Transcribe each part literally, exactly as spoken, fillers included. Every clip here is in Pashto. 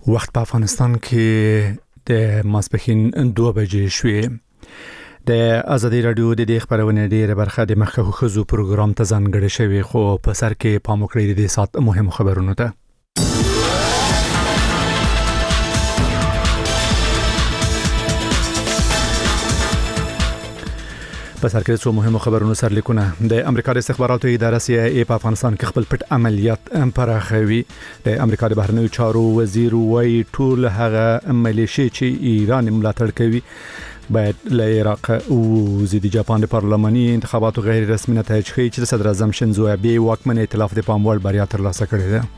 وخت په افغانستان کې د ماسپښین دوه بجې شوې. د ازادي رادیو د دې خبرونه ډیره برخه د مخکښو ښځو پروګرام ته ځانګړې شوې، خو په سر کې پام وکړئ د سات مهم خبرونو ته. په سر کې څو مهمو خبرونو سرلیکونه. د امریکا د استخباراتو اداره سی آی ای په افغانستان کې خپل پټ عملیات پراخوي. د امریکا د بهرنیو چارو وزیر وايي ټول هغه ملیشي چې ایران ملاتړ کوي باید له عراق او د جاپان د پارلماني انتخاباتو غیر رسمي نتایج ښیي چې صدر اعظم شینزو ابي واکمن ائتلاف د پام وړ بریا ترلاسه کړې ده.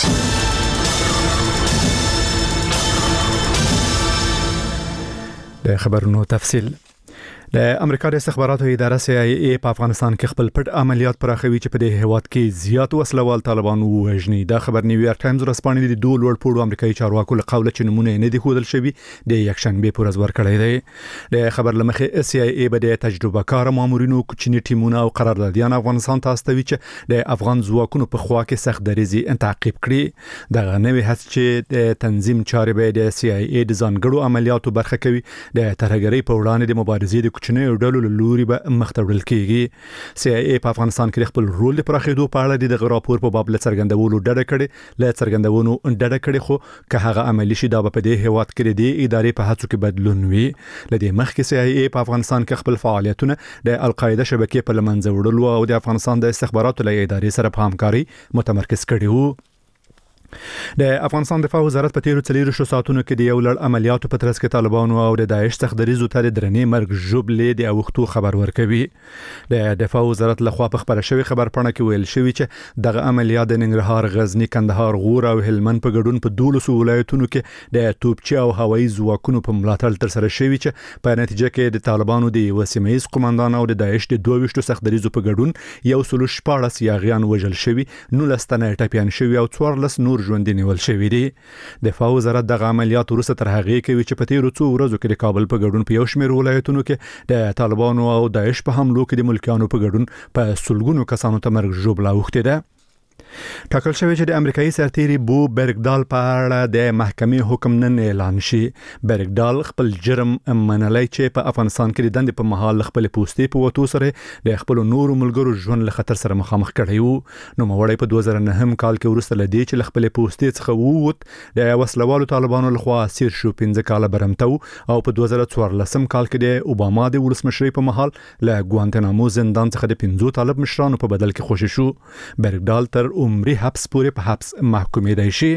د خبرونو تفصیل. د امریکا د استخباراتو اداره سی آی ای په افغانستان کې خپل پټ عملیات پراخوي چې په دې هیواد کې زیات وسلوال طالبان وژني. دا خبر نیویارک ټایمز ورسپانې د دوه لوړ پوړو امریکایي چارواکو له قوله چې نمونه نه دي ښودل شوي د یکشنبه پر ورځ ورکړی دی. د خبر لمخې سی آی ای به د تجربه کار مامورینو کوچني ټیمونه او قراردادیان افغانستان ته استوي چې د افغان ځواکونو په خوا کې سخت دریزي تعقیب کړي. دغه نوې هڅه چې د تنظیم چارې به د سی آی ای د ځانګړو عملیاتو برخه کوي د ترهګرۍ په وړاندې د مبارزې د کوچنیو ډلو له لوري به مختړل کیږي. سی آی ای په افغانستان کې خپل رول د پراخېدو په اړه د راپور په باب لڅرګندولو ډډه کړې ل څرګندونو ډډه کړې، خو که هغه عملی شي دا په دې هیواد کې د ادارې په هڅو کې بدلون وي. لدې مخکې سی آی ای په افغانستان کې خپل فعالیتونه د القاعده شبکې په لمنځه وړلو او د افغانستان د استخباراتو له ادارې سره په همکاري متمرکز کړي وو. د افغانستان دفاع وزارت په تیرو څلورو شو ساعتونو کې د یو لړ عملیاتو په ترڅ کې طالبانو او د داعش څخه دریزو ته درنې مرګ ژوبلې د اوختو خبر ورکوي. د دفاع وزارت لخوا په خبره شوی خبر پاڼه کې ویل شوی چې دغه عملیات د ننګرهار، غزنی، کندهار، غور او هلمند په ګډون په دولسو ولایتونو کې د توپچي او هوایي ځواکونو په ملاتړ تر سره شوی چې په نتیجه کې د طالبانو د وسیمه‌ایز قومندان او د داعش د دوه ویشتو څخه دریزو په ګډون یو سل شپاړس یاغیان وژل شوی، نولس تنه ټپیان شوی او څوارلس نور ژوندي نیول شوی دي. دفاع وزارت دغه عملیات وروسته تر هغې کوي چې په تیرو څو ورځو کې د کابل په ګډون په یو شمېر ولایتونو کې د طالبانو او داعش په حملو کې د ملکیانو په ګډون په سلګونو کسانو ته مرګ ژوبله اوښتې ده. ټاکل شوی چې د امریکایي سرتیري بو برګدال په اړه د محکمې حکم نن اعلان شي. برګدال خپل جرم منلی چې په افغانستان کې د دندې په مهال خپل پوستې په وتو سره د خپل نورو ملګرو ژوند له خطر سره مخامخ کړی وو. نو موري په دوه زره نهم کال کې ورسته لدی چې خپل پوستې څخه ووت د وسلوالو طالبانو لخوا اسیر شو. پنځه کاله برمته او په دوه زره څوارلسم کال کې د اوباما د ولسمشرۍ په مهال له ګوانتنامو زندان څخه د پنځو طالب مشرانو په بدل کې خوشی شو. برګدال تر عمري حبس پورې په حبس محکومېدای شي.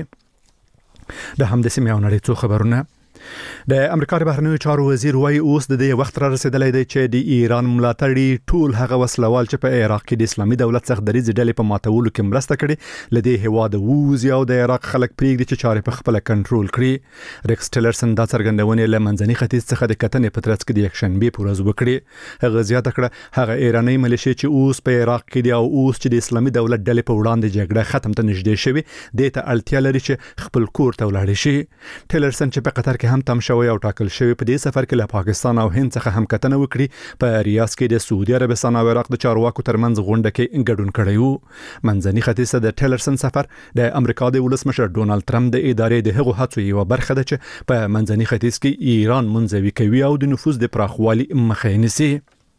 د همداسې میاو نړۍ څو خبرونه. د امریکا د بهرنیو چارو وزیر وايي اوس د دې وخت را رسیدلی دی چې د ایران ملاتړي ټول هغه وسلوال چې په عراق کې د اسلامي دولت څخه د ریځ ډلې په ماتولو کې مرسته کړي لدې هواد ووزي او د عراق خلک پریږدي چې چارې په خپل کنټرول کړي. ریکس ټیلرسن دا څرګندونې له منځني ختیځ څخه د کتنې په ترڅ کې د یکشنبه پر ورځ وکړي. هغه زیاته کړه هغه ایرانی ملیشي چې اوس په عراق کې دی او اوس چې د اسلامي دولت ډلې په وړاندې جګړه ختم ته نږدې شوی د ته اړتیا لري چې خپل کور ته ولاړ شي. ټیلرسن چې په قطر کې هم تم شوی او ټاکل شوی په دې سفر کې له پاکستان او هند څخه هم کتنه وکړي په ریاض کې د سعودي عربستان او عراق د چارواکو ترمنځ غونډه کې ګډون کړی وو. منځني ختیځ د ټیلرسن سفر د امریکا د ولسمشر ډونالد ټرمپ د ادارې د هغو هڅو یو برخه ده چې په منځني ختیځ کې ایران منځوي کوي او د نفوذ د پراخوالي مخه نیسي.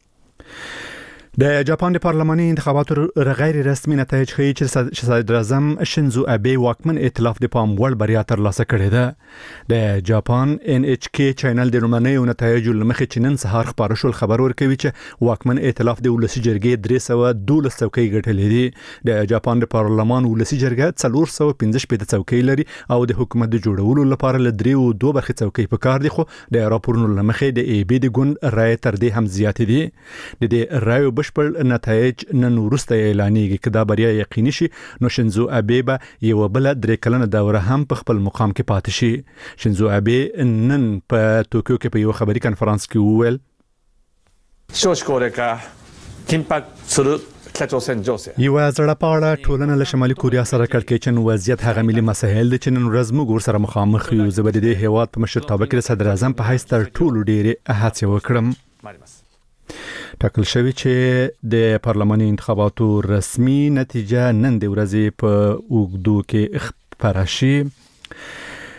د جاپان د پارلماني انتخاباتو غیر رسمي نتایج ښیي چې صدر اعظم شینزو ابي واکمن ائتلاف د پام وړ بریا ترلاسه کړې ده. د جاپان ان ایچ کې چینل د رومانیو نتایجو لمخې چې نن سهار خبر شول خبر ورکوي چې واکمن ائتلاف د ولسی جرګې درې سوه دولس څوکۍ ګټلې دي. د جاپان د پارلمان ولسی جرګه څلور سوه پنځه شپېته څوکۍ لري او د حکومت د جوړولو لپاره ل درې او دوه برخې څوکۍ پکار دي، خو د راپورونو لمخې د ای بي د ګوند رای تر دې هم زیات دي. د دې رای بشپړ نتایج نن وروسته اعلانېږي. که دا بریا یقیني شي نو شینزو ابي به یو بل درې کلنه دوره هم په خپل مقام کې پاتې شي. شینزو ابي نن په توکیو کې په یو خبري کانفرنس کې وویل 少子高齢化緊迫する北朝鮮情勢 یو زړه پاړه ټولنه له شمالي کوریا سره کړکېچن وضعیت هغه ملي مسایل دي چې نن ورځ موږ ورسره مخامخ یو. زه به د دې هیواد په مشرتابه کې صدر اعظم په حیث تر ټولو ډېرې هڅې وکړم. ټاکل شوی چې د پارلماني انتخاباتو رسمي نتیجه نن د ورځې په اوږدو کې خبره شي.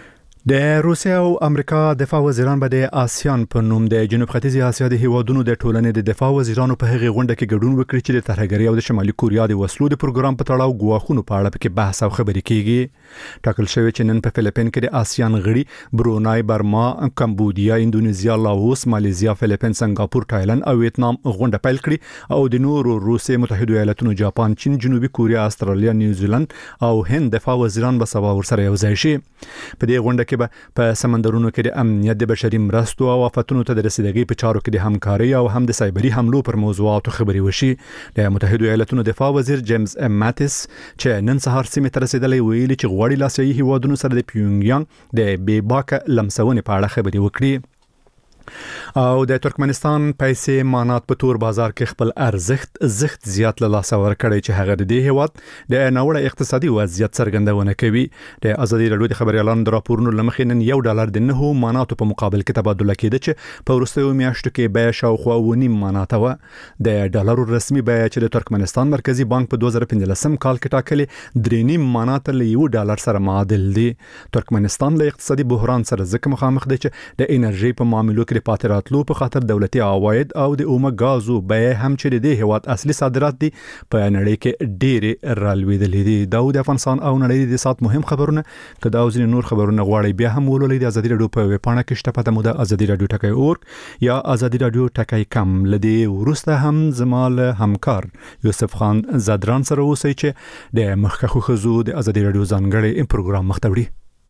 د روسیا او امریکا دفاع وزیران به د آسیان په نوم د جنوب ختیځ اسیا د هیوادونو د ټولنې د دفاع وزیرانو په هغه غونډه کې ګډون وکړي چې د ترهګرۍ او د شمالي کوریا د وسلو د پروګرام په تړاو غواخونو په اړه کې بحث او خبرې کیږي. ټاکل شوی چې نن په فلیپین کې د آسیان غړي برونای، برما، کمبودیا، انډونیزیا، لاوس، مالیزیا، فلیپین، سنگاپور، تایلند او ویتنام غونډه پیل کړي او د نورو روسي متحده ایالاتونو، جاپان، چین، جنوبي کوریا، استرالیا، نیوزیلند او هند دفاع وزیران به سبا ورسره یو ځای شي. په دې غونډه کې به په سمندرونو کې د امنیت، د بشري مرستو او آفتونو ته د رسیدګۍ په چارو کې د همکاري او هم د سایبري حملو پر موضوعاتو خبرې وشي. د متحده ایالاتونو دفاع وزیر جیمز ام ماتیس چې نن سهار سیمې ته رسیدلی ویلي چې غواړي له آسیایي هیوادونو سره د پیونګیانګ د بې باکه لمسونې په اړه خبرې وکړي. او د ترکمنستان پیسې مانات په تور بازار کې خپل ارزښت زښت زیات له لاسه ورکړی چې هغه د دې هیواد د ناوړه اقتصادي وضعیت څرګندونه کوي. د ازادي راډیو د خبريالانو د راپورونو لمخې نن یو ډالر د نه ماناتو په مقابل کې تبادله کېده چې په وروستیو میاشتو کې بیه شاوخوا ونیم مانات و. د ډالرو رسمي بیه چې د ترکمنستان مرکزی بانک په دوه زره پنځلسم کال کې ټاکلې درې نیم مانات له یو ډالر سره معادل دي. ترکمنستان له اقتصادي بحران سره ځکه مخامخ دی چې د انرژي په معاملو کې د پاتې راتلو په خاطر دولتي عواید او د اومه غازو بیه هم چې د هیواد اصلي صادرات دي په نړۍ کې ډېر رالوېدلې دي. دا د افغانستان او نړۍ د سات مهم خبرونه کدا او ځینې نور خبرونه غواړي بیا هم ولولئ د ازادي راډیو په ویب پاڼه کې شته پته مو د ازادي راډیو ټکی اورګ یا ازادي راډیو ټکی کم. لدی ورسته هم زمال همکار یوسف خان زدران سره اوسئ چې د مخکخو خزو د ازادي راډیو ځانګړي پروګرام مختوړي.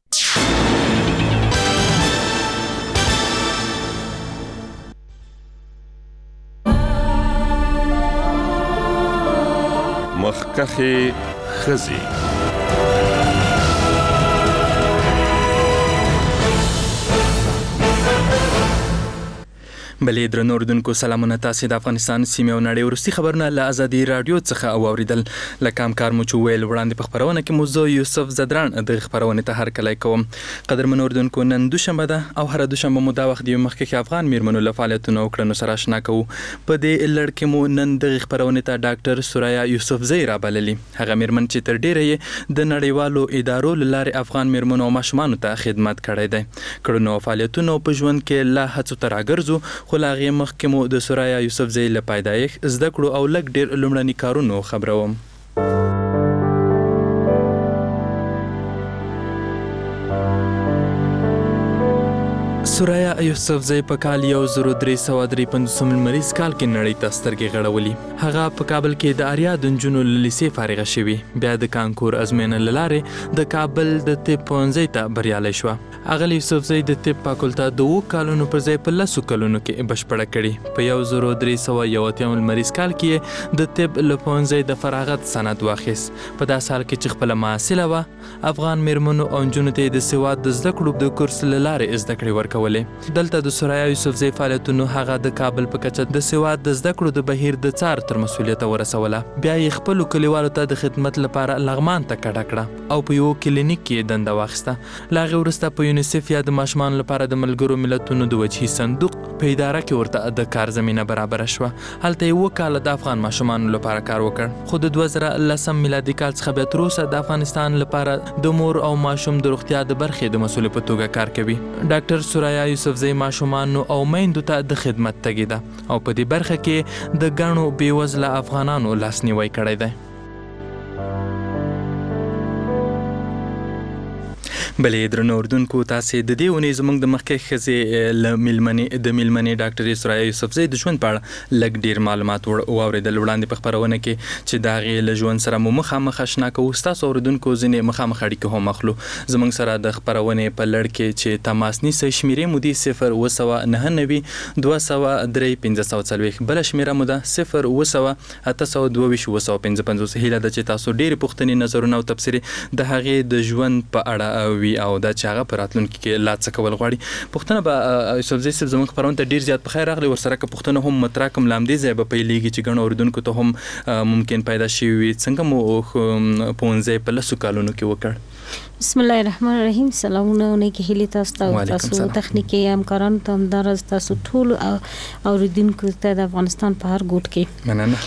مخکخي خزي بلې درنو اوریدونکو سلامونه. تاسو د افغانستان سیمه او نړۍ ورستي خبرونه له ازادي راډیو څخه اوریدل. لکه کار مو چې ویل وړاندې په خبرونه کې موضوع یوسف زدران د خبرونه ته هر کله کوم. قدرمن اوریدونکو نن دوشنبه ده او هر دوشنبه مو دا وخت دی مخکې افغان میرمنو له فعالیتونو او کړنو سره آشنا کوو. په دې لړ کې مو نن د خبرونه ته ډاکټر سوریا یوسف زئی را بللی. هغه میرمن چې تر ډیره یې د نړیوالو ادارو لاره افغان میرمنو او ماشومان ته خدمت کړی دی. کړنو او فعالیتونو په ژوند کې لا هڅو ته راګرځو خو لا غي مخکې مو د سوریا یوسف زئی له پیدایښت زده کړو او لږ ډېر لومړني کارونو خبروم. سوریا یوسف زئی په کال یو زر درې سوه درې پنځوسم لمریز کال کې نړۍ ته سترګې غړولي. هغه په کابل کې د آریا د نجونو له لیسې فارغه شوې. بیا د کانکور ازموینه له لارې د کابل د طب پوهنځي ته بریالی شوه. اغلی یوسف زئی د طب فاکولټه د اووه کالونو پر ځای په لسو کلونو کې بشپړه کړې. په یو زر درې سوه یو اتیا لمریز کال کې د طب له پوهنځي د فراغت سند واخیست. په دا سال کې چې خپله محصله وه افغان میرمنو او نجونو ته د سواد د زده کړو د کورس له لارې زده کړې ورکولې. دلته د سوریا یوسف زئی فعالیتونو هغه د کابل په کچه د سواد د زده کړو د بهیر د څار تر مسؤلیت ورسوله. بیا یې خپل کلیوالو ته د خدمت لپاره لغمان ته کډه کړه او په یو کلینیک کې دنده واخیسته. لا هغې وروسته په یونیسف یا د ماشومانو لپاره د ملګرو ملتونو د وجهي صندوق په اداره کې ورته د کار زمینه برابره شوه. هلته یې اووه کاله د افغان ماشومانو لپاره کار وکړ. خو د دوه زره لسم میلادي کال څخه بیا تر اوسه د افغانستان لپاره د مور او ماشوم د روغتیا د برخې د مسؤل په توګه کار کوي. ډاکټر سوریا یوسف زئی ماشومانو او میندو ته د خدمت تګي ده او په دې برخه کې د ګڼو بېوزله افغانانو لاسنیوی کړی دی. بلې درنو اردوونکو تاسې د دې اونۍ زموږ د مخکې ښځې له میلمنې د میلمنې ډاکټرې سوریا یوسف زئی د ژوند په اړه لږ ډېر معلومات واورېدل وړاندې په خپرونه کې چې د هغې له ژوند سره مو مخامخ اشنا کوو. ستاسو اورېدونکو ځینې مخامخ اړیکې هم اخلو. زموږ سره د خپرونې په لړ کې چې تماس نیسئ شمېرې مو دي صفر اووه سوه نهه نوي دوه سوه درې پنځه سوه څلوېښت. بله شمېره مو ده صفر اووه سوه اته سوه دوه ویشت اووه سوه پنځه پنځوس. هیله ده چې تاسو ډېرې پوښتنې نظرونه او تبصرې د هغې د ژوند په اړه او دا چې هغه په راتلونکي کې لا څه کول غواړي. پوښتنه به یوسف زئی صاحب زموږ خپرونه ته ډېر زیات په خیر راغلی. ورسره که پوښتنه هم مطرح کړم له همدې ځایه به پیلېږي چې ګڼو اورېدونکو ته هم ممکن پیدا شوي وي. څنګه مو پوهنځی په لسو کالونو کې وکړ؟ بسم الله الرحمن الرحیم. سلامونه نیکې هیلې تاسو ته او تاسو تخنیکي همکارانو ته همداراز تاسو ټول اوریدونکو ته د افغانستان په هر ګوټ کې مننه.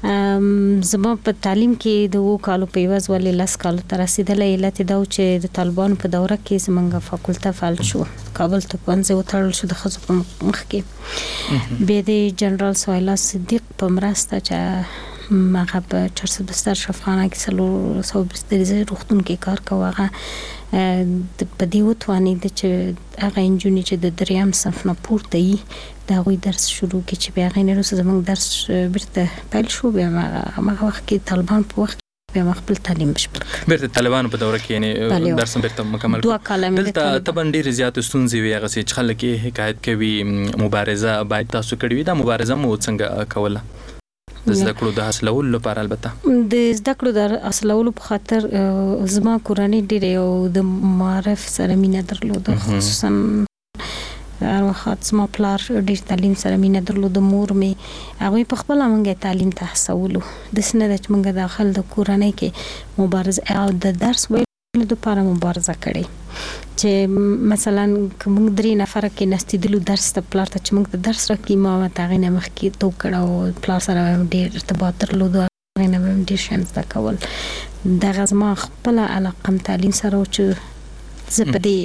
زما په تعلیم کې د وو کالو په یوز ولې لاس کالو تر رسیدلې علت دا چې د طالبانو په دوره کې زمونږ فاکولټه فعال شو کابل ته پنځه وتړل شو د خزو په مخ کې به د جنرال سویلا صدیق په مرسته چې ماغه په چهارصد بستر شفاخانه کې سلو سو بستر روختون کې کار کوي د پدې وتواني د چې هغه انجونی چې د دریم صف نه پورته یي دا غوي درس شروع کی چې بیا غینې روسه زموږ درس بیرته پیل شو بیا هغه وخت کې طالبان په وخت بیا خپل تعلیم بشپړ بیرته طالبان په دوره کې یعنی درس بیرته مکمل دوه کاله دلته تبن ډیر زیات ستونزې وي هغه چې خلک یې حکایت کوي مبارزه باید تاسو کړی وي دا مبارزه مو څنګه کوله د زده کړو د حاصلولو لپاره البته د زده کړو د حاصلولو په خاطر زما کورنۍ ډېر یو د معرف سره مینه درلوده خصوصا هر وخت زما پلار ډېر تعلیم سره مینه درلوده مور مې هغوی په خپله موږ تعلیم ته هڅولو داسې نه ده چې موږ داخل د کورنۍ کې مبارزه او د درس ویلو دپاره مبارزه کړې چې مثلا کوم درې نفر کې نستیدلو درس ته پلار ته چې موږ ته درس راکې ما متاغې نه مخکې تو کړه پلار سره ډېر ارتباط درلود هغه نه هم ډېر شان زده کول دغه زما خپل علاقه تعلیم سره چې زه په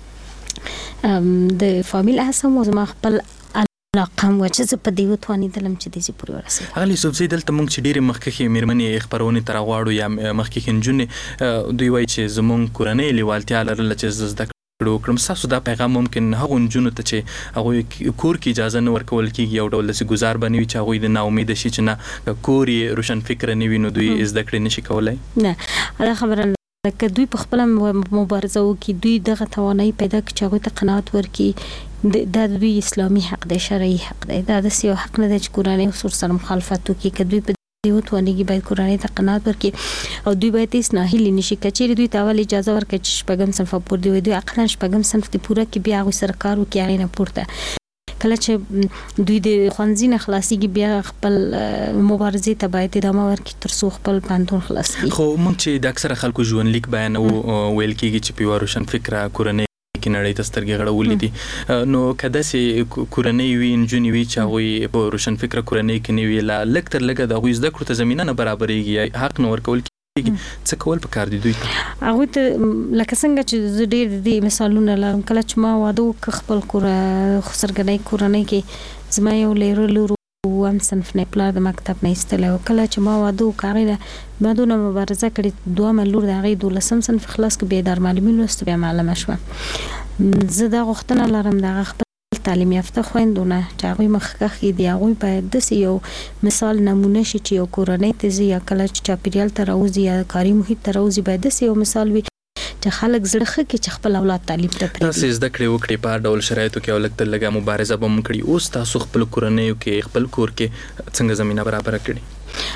دې د فامیل اساس زما خپل علاقه مو چې زه په دې وتوانې دلم چې دې پورې ورسېږم هغه یوسف زی دلته موږ چې ډېرې مخکې مېرمنې خبرونه تر غواړو یا مخکې نجونې دوی وایي چې زموږ کورنۍ لیوالتیا لرله چې زده کړو کړم تاسو دا پیغام ممکن هغه نجونو ته چې هغه کور کې اجازه نه ورکول کیږي یو ډول سي گزار بنوي چې هغه د ناامید شي چې نه کور یې روشن فکر نه وي نو دوی زده کړې نشي کولای نه دا خبره که دوی په خپل مبارزه وکړي دوی دغه توانایي پیدا کړي چې هغوی ته قناعت ورکړي دا د دوی اسلامي حق دی شرعي حق دی دا داسې یو حق نه دی چې کورنۍ اصول سره مخالفت وکړي که دوی په دې وتوانېږي باید کورنۍ ته قناعت ورکړي او دوی باید هېڅ ناهیلي نه شي که چېرې دوی ته اول اجازه ورکړي چې شپږم صنفه پورې دی دوی عقلا شپږم صنف دې پوره کړي بیا هغوی سره کار وکړي هغې نه پورته کله چې دوی د ښوونځي نه خلاصېږي بیا خپل مبارزې ته باید ادامه ورکړي تر څو خپل پوهنتون خلاص کړي خو موږ چې د اکثره خلکو ژوندلیک بیانوو ویل کېږي چې په یوه روشن فکره کورنۍ کې نړۍ ته سترګې غړولې دي نو که داسې کورنۍ وي نجونې وي چې هغوی په روشن فکره کورنۍ کې نه وي لا لږ تر لږه د هغوی زده کړو ته زمینه نه برابرېږي حق نه ورکول څه کول پکار دي دوی هغوی ته لکه څنګه چې زه ډېر د دې مثالونه لرم کله چې ما واده وکړ خپل کور خسرګنۍ کورنۍ کې زما یو لیرو لور اووم صنف نه پلار د مکتب نه ایستلی و کله چې ما واده وکړ هغې نه ما دونه مبارزه کړې دوهمه لور د هغې دولسم صنف خلاص کړ بیا دارمعلمي لوست بیا معلمه شوه زه دا غوښتنه لرم د هغه خپل تعلیم یافته خویندونه چې هغوی مخکښ دي هغوی باید داسې یو مثال نمونه شي چې یو کورنۍ ته ځي یا کله چې چاپېریال ته راوځي یا کاري محیط ته راوځي باید داسې یو مثال وي چې خلک زړه ښه کړي چې خپل اولاد تعلیم ته پرېږدي تاسې زده کړې وکړې په هر ډول شرایطو کې او لږ تر لږه مبارزه به مو کړي اوس تاسو خپل کورنیو کې خپل کور کې څنګه زمینه برابره کړي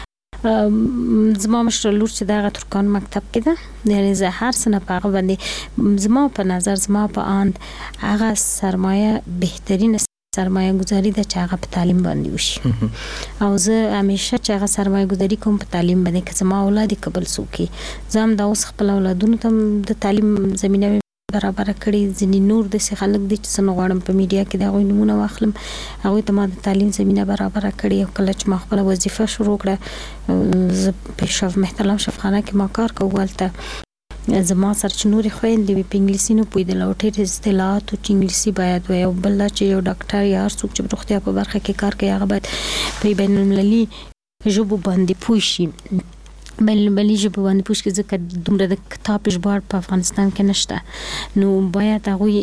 زما مشره لور چې دغه ترکان مکتب کې ده یعنی زه هر څه نه په هغه باندې زما په نظر زما په اند هغه سرمایه بهترین سرمایه گذاری ده چې هغه په تعلیم باندې وشي او زه همیشه چې هغه سرمایه گذاری کوم په تعلیم باندې که زما اولاد قبل څوکي زه هم دا اوس خپل اولادونو ته د تعلیم زمینه برابر کړي ځینې نور داسې خلک دي چې زه نه غواړم په میډیا کې د هغوی نومونه واخلم هغوی ته ما د تعلیم زمینه برابر کړي او کله چې ما خپله وظیفه شروع کړه زه په شف محترم شفخانه کې ما کار کوم هلته زما سره چې نورې خویندې وي په انګلیسي نه پوهېدل او ډېر اصطلاحاتو چې انګلیسي باید وي او بل دا چې یو ډاکټر یا هر څوک چې په روغتیا په برخه کې کار کوي هغه باید په بین المللي ژبو باندې پوه شي بین المللي ژبو باندې پوه شي ځکه دومره د کتاب ژباړ په افغانستان کې نشته نو باید هغوی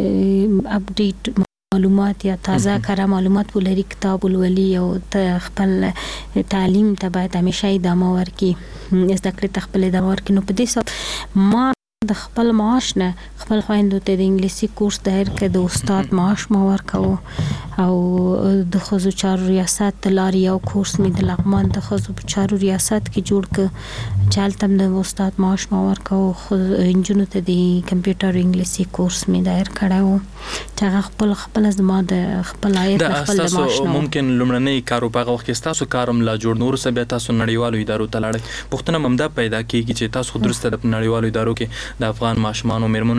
اپډیټ معلومات یا تازه کره معلومات ولري کتاب ولولي او ته خپل تعلیم ته باید همیشه ادامه ورکړي زده کړې ته خپل ادامه ورکړي نو په دې سبب ما د خپل معاش نه خپل خویندو ته د انګلیسي کورس دایر کړ د استاد معاش ما ورکوه او د ښځو چارو ریاست د لارې یو کورس مې د لغمان د ښځو په چارو ریاست کې جوړ کړ چې هلته هم د استاد معاش ما ورکوه نجونو ته د کمپیوټر انګلیسي کورس مې دایر کړی و چې هغه خپل خپل زما د خپل عاید د خپل د معاش نه ممکن لومړنی کار په هغه وخت کې ستاسو کار هم لا جوړ نور څه بیا تاسو نړیوالو ادارو ته لاړئ پوښتنه هم دا پیدا کېږي چې تاسو درسته د نړیوالو ادارو کې د افغان ماشومانو مېرمنو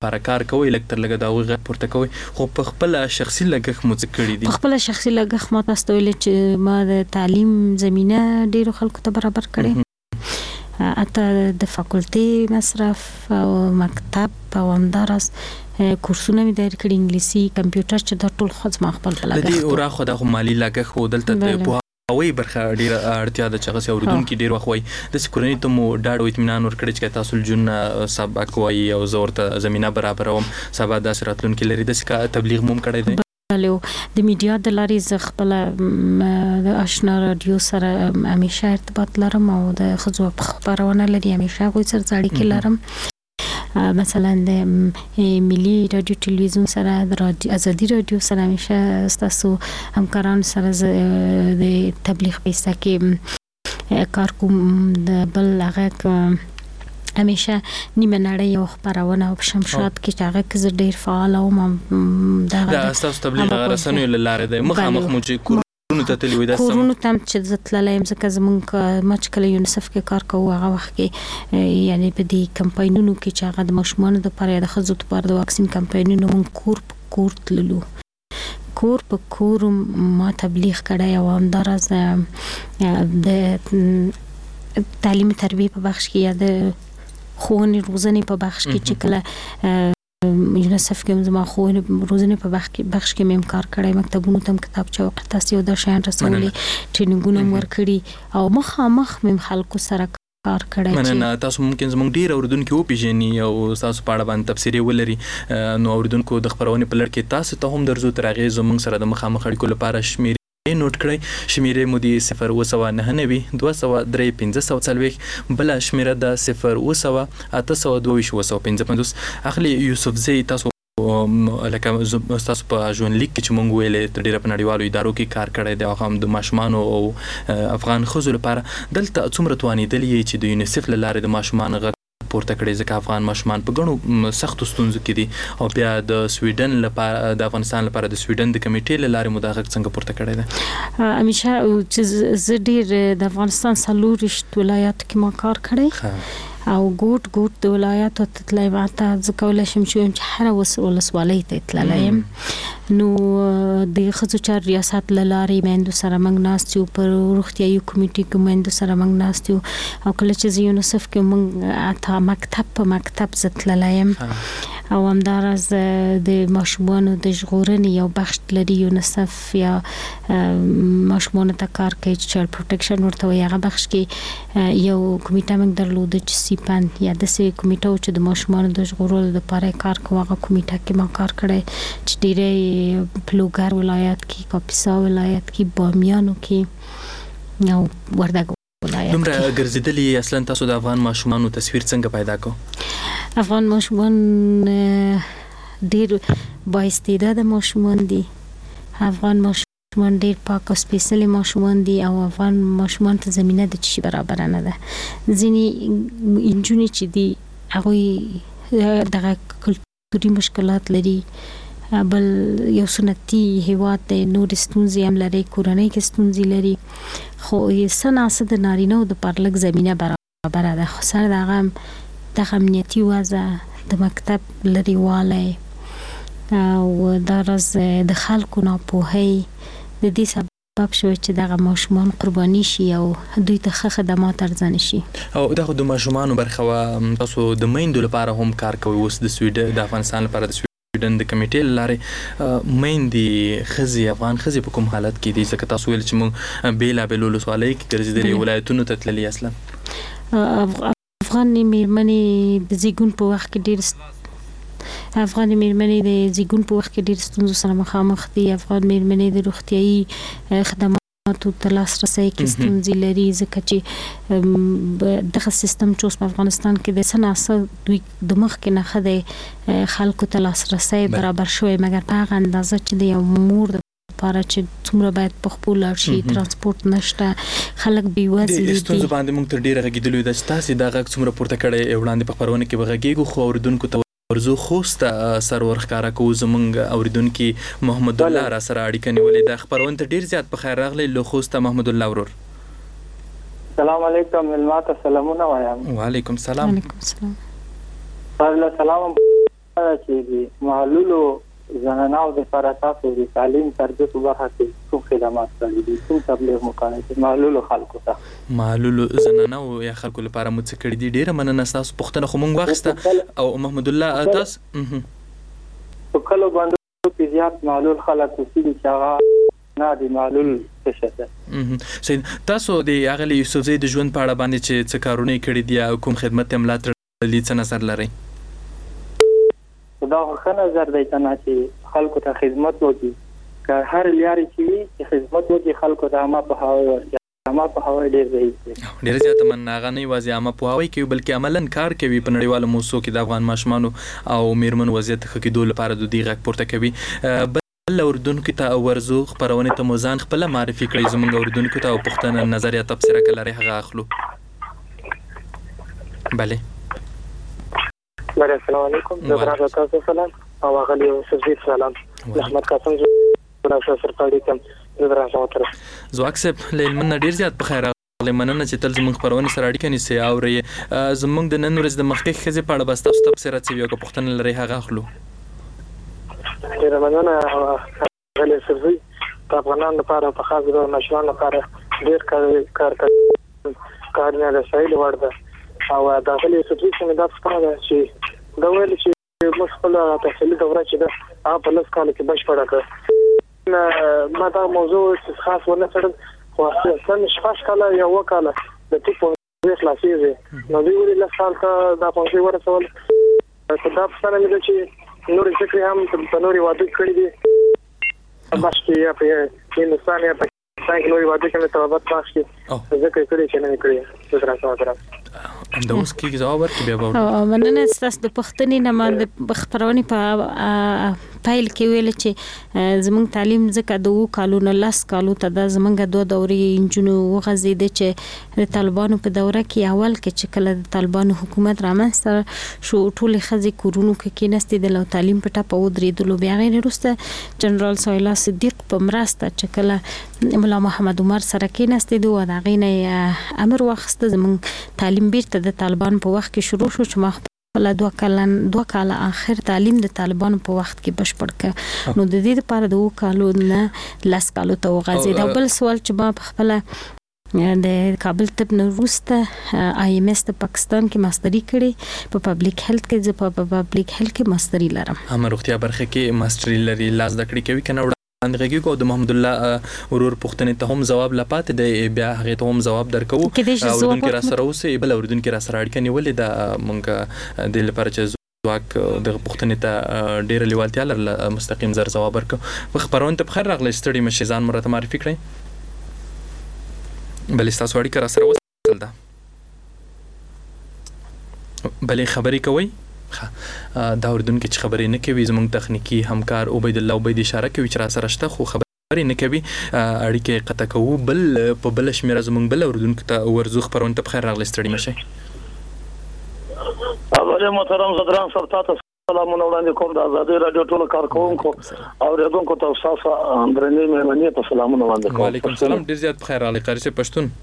لپاره کار کوي لکه تر لږه د هغوی غږ پورته کوي خو په خپل شخصي لګښت مو څه کړي دي؟ په خپل شخصي لګښت ما تاسو ته ویل چې ما د تعلیم زمينه ډیرو خلکو ته برابر کړې اته د فاکولټي مصرف او مکتب او همدارس کورسونه مې دایر کړي انګلیسي کمپیوټر چې د ټول خود ما خپل لګښت د دې اوراخو د مالی لګښت خو دلته په وای برخه ډیره اړتیا د چغس اوریدونکو ډیر وخت وای د سکورنی ته مو ډاډ او اطمینان ورکړي چې تاسو جون سبق وای او زورته زمينه برابروم سبا د سراتلونکو لري د سکا تبلیغ موم کړی دی له د میډیا د لارې ز خپل د آشنا رادیو سره همیشه ارتباط لرم او د خزو خبرونه لري همیشه غوي سره ځاړي لرم مثلا د ملي رادیو ټلویزیون سره د رادیو ازادي رادیو سره همیشه تاسو همکاران سره د تبلیغ پیسه کې کار کوم د بل هغه همیشه نیمه نړۍ یو خبرونه او شمشاد کې چې هغه کې ډیر فعال او دا تاسو تبلیغ رسنیو لاره د مخامخ مو چې کورونو ته تلوي دا سم کورونو ته چې زتللایم ځکه زمونږ مچ کله یونیسف کې کار کوو هغه وخت کې یعنی په دې کمپاینونو کې چې هغه د مشمانو د لپاره د خزو لپاره د واکسین کمپاینونو مون کور کور تللو کور په کور ما تبلیغ کړی او همدارس د تعلیم تربیه په بخش کې یا د خونې روزنې په بخش کې چې کله یونیسف کې زما خونې روزنې په بخش کې بخش کې مم کار کړی مکتبونو تم کتابچه او قرطاسي او د شان رسولي ټریننګونه ورکړي او مخامخ مم خلکو سره کار کړی مننه تاسو ممکن زموږ ډیر اوریدونکو وپیژني او تاسو په اړه باندې تفسیری ولري نو اوریدونکو د خبرونه په لړ کې تاسو ته هم درځو تر هغه زموږ سره د مخامخ اړیکو لپاره شمیر نوٹ کړئ شمیره مو دی صفر و سوا نه نوي دوه سوا درې پنځه سوا څلوېښت بل شمیره د صفر و سوا اته سوا دوه ویشت و سوا پنځه پنځوس اخلي یوسف زئی تاسو لکه تاسو په ژوندلیک کې چې مونږ ویلې ته ډیره په نړیوالو ادارو کې کار کړی دی او هم د ماشومانو او افغان ښځو لپاره دلته څومره توانېدلې چې د یونیسف له لارې د ماشومانو غږ پورته کړی ځکه افغان ماشومان په ګڼو سختو ستونزو کې دي او بیا د سویډن لپاره د افغانستان لپاره د سویډن د کمیټې له لارې مو دا غږ څنګه پورته کړی دی؟ همیشه چې زه ډیر د افغانستان څلورشت ولایاتو کې ما کار کړی او ګوټ ګوټ د ولایاتو ته تللی ماته زه کولی شم چې هره ولسوالۍ ته تللی یم نو د ښځو چارو ریاست له لارې میندو سره موږ ناست یو پر روغتیایي کمیټې کې میندو سره موږ ناست یو او کله چې زه یونیسف کې موږ اته مکتب په مکتب زه تللی یم او همداراز د ماشومانو د ژغورنې یو بخش لري یونیسف یا ماشومانو ته کار کوي چې چایلډ پروټیکشن ورته وایي هغه بخش کې یو کمیټه موږ درلوده چې سیپن یا داسې کمیټه چې د ماشومانو د ژغورلو لپاره کار کوي هغه کمیټه کې ما کار کړی چې ډېری په لوګر ولایت کې کاپیسا ولایت کې بامیانو کې او وردګ دومره ګرځېدلې اصلا تاسو د افغان ماشومانو تصویر څنګه پیدا کو؟ افغان ماشومان ډېر با استعداده ماشومان دي افغان ماشومان ډېر پاک او سپیشلی ماشومان دي او افغان ماشومان ته زمینه د چی برابر نه ده ځینې انجونې چې دي هغه دغه کلتوري مشکلات لري بل یو سنتي هیواد دی نور ستونزې هم لري کورنۍ کې ستونزې لري خو یې سناسه د نارینه او د پرلک زمینه برابر ده خو سره دغه د امنیتي وضع د مکتب لريواله او درز د خلکو ناپوهي د دې سبب شوی چې دغه ماشومان قرباني شي او دوی ته خدمات ارزانه شي او دغه د ماشومان برخه تاسو د میندو لپاره هم کار کوي اوس د سویډن د افغانستان لپاره د سویډن د کمیټې لارې میندې ښځې افغان ښځې په کوم حالت کې دي ځکه تاسو ویل چې موږ بېلابېلو ولسوالۍ کې ګرځېدلې ولایتونو ته تللي اصلا افغان میرمنې د زیږون په وخت کې ډېر افغان میرمنې د زیږون په وخت کې ډېر ستونزو سره مخامخ دي افغان میرمنې د روغتیایي خدماتو ته لاسرسی کې ستونزې لري ځکه چې دغه سیستم چې اوس په افغانستان کې د سناسه دوی د مخکې نه ښه دی خلکو ته لاسرسی برابر شوی مګر په هغه اندازه چې د یو مور لپاره چې څومره باید په خپل لار شي ترانسپورت نشته خلک بیوازي دي ستونزې باندې موږ تر ډیره غږیدلو د تاسو دا غږ څومره پورته کړی وړاندې په خبرونه کې بغږیږو خو اوریدونکو ته ورزو خوسته سرور ښکارا کوو زمونږ اوریدونکي محمد الله را سره اړیکه نیولې ده خبرونه ته ډیر زیات په خیر راغلی له خوسته محمد الله ورور السلام علیکم ملمات سلامونه وایم وعلیکم السلام وعلیکم السلام فضل سلام چې د معلولو زنانو د لپاره تاسو د تعلیم تربیت په برخه کې کوم خدمات کړی دي کوم تبلیغ مو کړی دي معلولو خلکو ته معلولو زنانو یا خلکو لپاره مو څه کړی دي ډیره مننه تاسو پوښتنه خو مونږ واخیسته او محمد الله تاسو په کلو باندې په زیات معلول خلک اوسېږي چې هغه نه دي معلول څه ده سید تاسو د اغلی یوسفزی د ژوند په اړه باندې چې څه کارونه کړی دي او کوم خدمت یې ملاتړ لیدل څه نظر لري دا ښه نظر دی چې خلکو ته خدمت وکړي که هر لارې چې وي چې خدمت وکړي خلکو ته عامه پوهاوی ورکړي عامه پوهاوی ډېر ضعیف دی ډېر زیاته مننه هغه نه یوازې عامه پوهاوی کوي بلکې عملاً کار کوي په نړیوالو موضوع کې د افغان ماشومانو او میرمنو وضعیت ښه کېدو لپاره د دې غږ پورته کوي بل اردوونکو ته ورزو خپرونې ته مو ځان خپله معرفي کړئ زموږ اردوونکو ته او پوښتنه نظر یا تبصره که لرئ هغه اخلو بله بله السلام علیکم زبران تاسو سلام او غلی یوسفزی سلام احمد قاسم زبران سرپاړی کوم زبران سره زواک صاحب لمن ډیر زیات په خیر راغلی مننه چې تل زموږ خبرونه سره اړیکه نیسئ اورئ زموږ د نن ورځې د مخکې ښځې په اړه بس تاسو تبصره څه وي او که پوښتنه لرئ هغه اخلو ډیره مننه غلی یوسفزی د افغانانو لپاره په خاص ډول ماشومانو لپاره ډیر کار کوي کارونه د سهیل وړ ده او دا غلی یوسفزی څنګه دا څنګه ده چې دا ویل چې موږ خپل تحصیلي دوره چې ده هغه په لس کال کې بشپړه کړه ما دا موضوع خاص ونه څېړل خو اصلا شپږ کاله یا اووه کاله د طب پوهنځي خلاصېږي نو دوی ولې لس کال ته دا پوهنځي ورسول خو دا پوښتنه مې ده چې نورې زده کړې هم په نورې واده کړي دي مخکې یا په هندوستان یا پاکستان کې نورې واده کې مې طبابت بخش کې زده کړې کړي چې نه مې کړي زه دراسه همدا اوس کې جواب ورکړي بیا به مننه ستاسو د پوښتنې نه ما د خپرونې په پیل کې ویل چې زموږ تعلیم ځکه د اووه کالو نه لس کالو ته دا زموږ دوه دورې نجونو وغځېدې چې د طالبانو په دوره کې اول کې چې کله د طالبانو حکومت رامنځته شو ټولې ښځې کورونو کې کېناستېدل او تعلیم په ټپه ودرېدلو بیا هغې وروسته جنرال سهیلا صدیق په مرسته چې کله ملا محمد عمر سره کېناستېدو او د هغې نه امر واخیسته زموږ تعلیم بیرته د طالبانو په وخت کې شروع شو چې ما خپل دوه کاله دوه کاله اخر تعلیم د طالبانو په وخت کې بشپړ کړ نو د دې لپاره د اووه کالو نه لس کالو ته وغځېد او بل سوال چې ما په خپله د کابل طب نه وروسته آی ایم اس د پاکستان کې ماستري کړې په پبلک هیلث کې زه په پبلک هیلث کې ماستري لرم هم روغتیا برخه کې ماستري لري لاس د کړې کوي کنه اندغه کو د محمد الله ورور پوښتنې ته هم جواب لپاره دی بیا هغه ته هم جواب درکو او دن کې را سره اوسې بل اوردون کې را سره اړیکه نیولې دا مونږ د لپاره چې زواک د پوښتنې ته ډیره لیوالتیا لرله مستقیم زر جواب ورکړو خبرونه ته بخیر راغلی ستړي مشه ځان مرته معرفي کړئ بل تاسو اړیکه را سره وصل ده بلې خبرې کوي دا اردن کې چې خبرې نه کوي زموږ تخنیکی همکار عبید الله عبید اشاره کوي چې را سره شته خو خبرې نه کوي اړیکې قطع کوو بل په بل شمیره زموږ بل اردن کې ته ورزو خبرونه ته بخیر راغلی ستړي مشه اوله محترم زدران صاحب تاسو سلامونه وړاندې کوم د آزادۍ رادیو ټولو کارکونکو او ریډونکو ته تاسو درنې مهمنۍ ته سلامونه وړاندې کوم وعلیکم السلام ډیر زیات بخیر راغلی قاری صاحب پښتون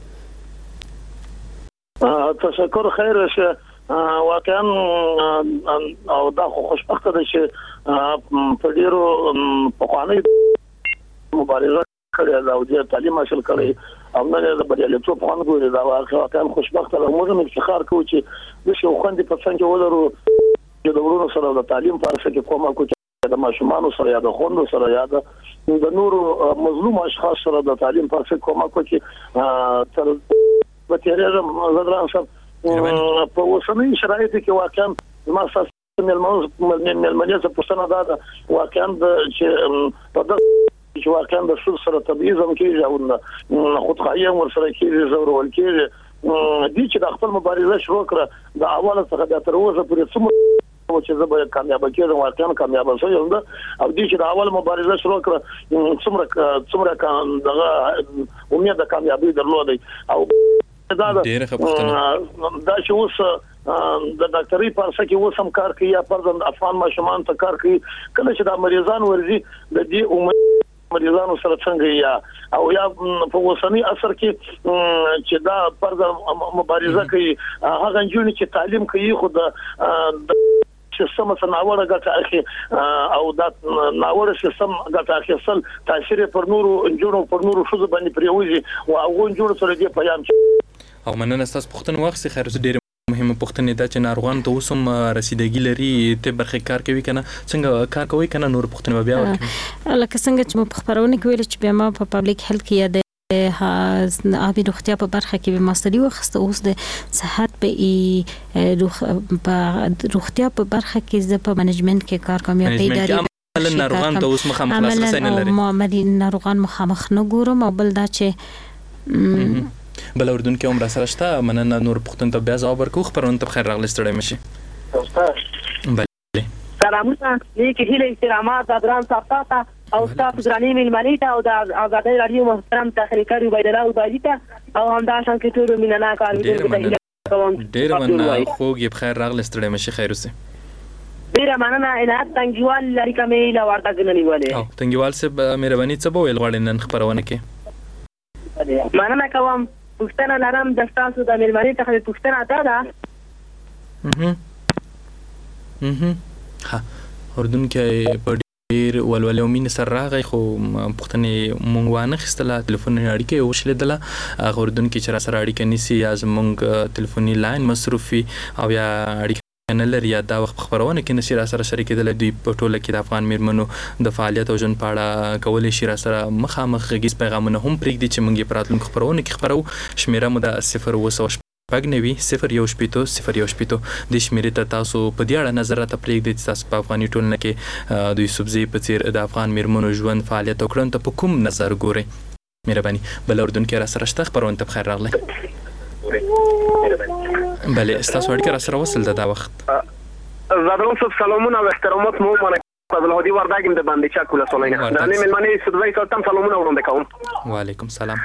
تشکر خیر شه واقعا او دا خو خوشبخته ده چې په ډیرو پخوانۍ مبارزه کړې ده او د تعلیم حاصل کړې او نه د بریالیتوب خوند ګوري دا واقعا خوشبخته ده موږ هم افتخار کوو چې د شو خوندې په څنګه ولرو چې د ورونو سره د تعلیم په اړه کې کومه کوچ د ماشومانو سره یا د خوندو سره یا د نورو مظلوم اشخاص سره د تعلیم په اړه کومه کوچ تر په تیرې زدران صاحب په اوسنۍ شرایطو کې واقعا ما ساسه ملمنې څه پوښتنه ده واقعا د چې په دغه چې واقعا د سود سره تبعیض هم کېږي او خودخواهي هم ورسره کېږي زورول کېږي دي چې د خپل مبارزه شروع کړه د اوله څخه د تر اوسه پورې څومره چې زه به کامیاب کېږم واقعا کامیاب شوم او دي چې د اول مبارزه شروع کړه څومره څومره دغه امید د کامیابی درلودي او دا دا چې اوس د ډاکټرۍ په څیر کې اوس هم کار کوي یا پرځن افغان ماشومان ته کار کوي کله چې د مریضان ورزي د دې مریضانو سره څنګه یا او یا په اوسنۍ اثر کې چې دا پرځن مبارزه کوي هغه جون چې تعلیم کوي خو د سیستم سره ناوړه ګټه اخی او دا ناوړه سیستم ګټه اخیستل تاثیر پر نورو انجونو پر نورو شوز باندې پریوزي او هغه انجونو سره دې پیام او مننه تاسو پوښتنه وخت خیر اوس ډیر مهمه پوښتنه ده چې ناروغان ته اوسم رسیدګي لري ته برخه کار کوي کنه څنګه کار کوي کنه نور پوښتنه بیا وکړي لکه څنګه چې په خبرونه کې ویل چې بیا ما په پبلک هیلث کې یاد آبی روغتیا په برخه کې به ماستری وخسته اوس د صحت په روغتیا په برخه کې ز په منیجمنت کې کار کوم یا په اداري عمل ناروغان ته اوس مخامخ رسنۍ نه لري ما مری ناروغان مخامخ نه ګورم او بل دا چې بل اردن کې عمر سره شته مننه نور پښتون ته بیا ځواب ورکو خبرونه ته خیر راغلی ستړی مشي بله سلامونه نیکی هیله احترامات ادران صاحب او استاد ګرانی ملمنی ته او د آزادۍ رادیو محترم تخریکار عبید الله وبایدی ته او همداشان کې ټول مینه کاروي ډیر مننه خوږ یې بخیر راغلی ستړی مشي خیر اوسه ډیر مننه عنایت تنګیوال لري کومې لا ورته غننی والے او تنګیوال صاحب مهرباني څه به ویل غواړئ نن خبرونه کې مننه کوم پښتنه لرم د تاسو د ملمنی ته پښتنه اته ده اها اها ها اردن کې په ډیر ولول او مين سره راغی خو پښتنه مونږ وانه خستله ټلیفون اړیکه وشلیدله هغه اردن کې چې را سره اړیکه نيسي یا زمونږ ټلیفوني لاین مصرفي او یا اړیکه نه لري یا دا وخت خبرونه کې نشي را سره شریکېدل دوی په ټوله کې د افغان میرمنو د فعالیت او جن پاړه کولې شي را سره مخامخ غږیز پیغامونه هم پرېږدي چې مونږ په راتلونکو خبرونه کې خبرو شمیره مو د صفر وسو پګنوي صفر یو شپیتو صفر یو شپیتو د شمیرې ته تاسو په دې اړه نظر ته پرېږدئ چې تاسو په افغاني ټولنه کې دوی سبزی په څیر د افغان میرمنو ژوند فعالیت او کړنو ته په کوم نظر ګورئ مهرباني بل اردن کې را سره شته خبرونه ته بخیر راغلی بله تاسو اړیکه را سره وصل ده دا وخت زادرون صاحب سلامونه او احترامات مو منه عبدالهادي وردګم د باندې چا کوله سولینه دا نه ملمنې سودوي کولتم سلامونه وړاندې کوم وعلیکم سلام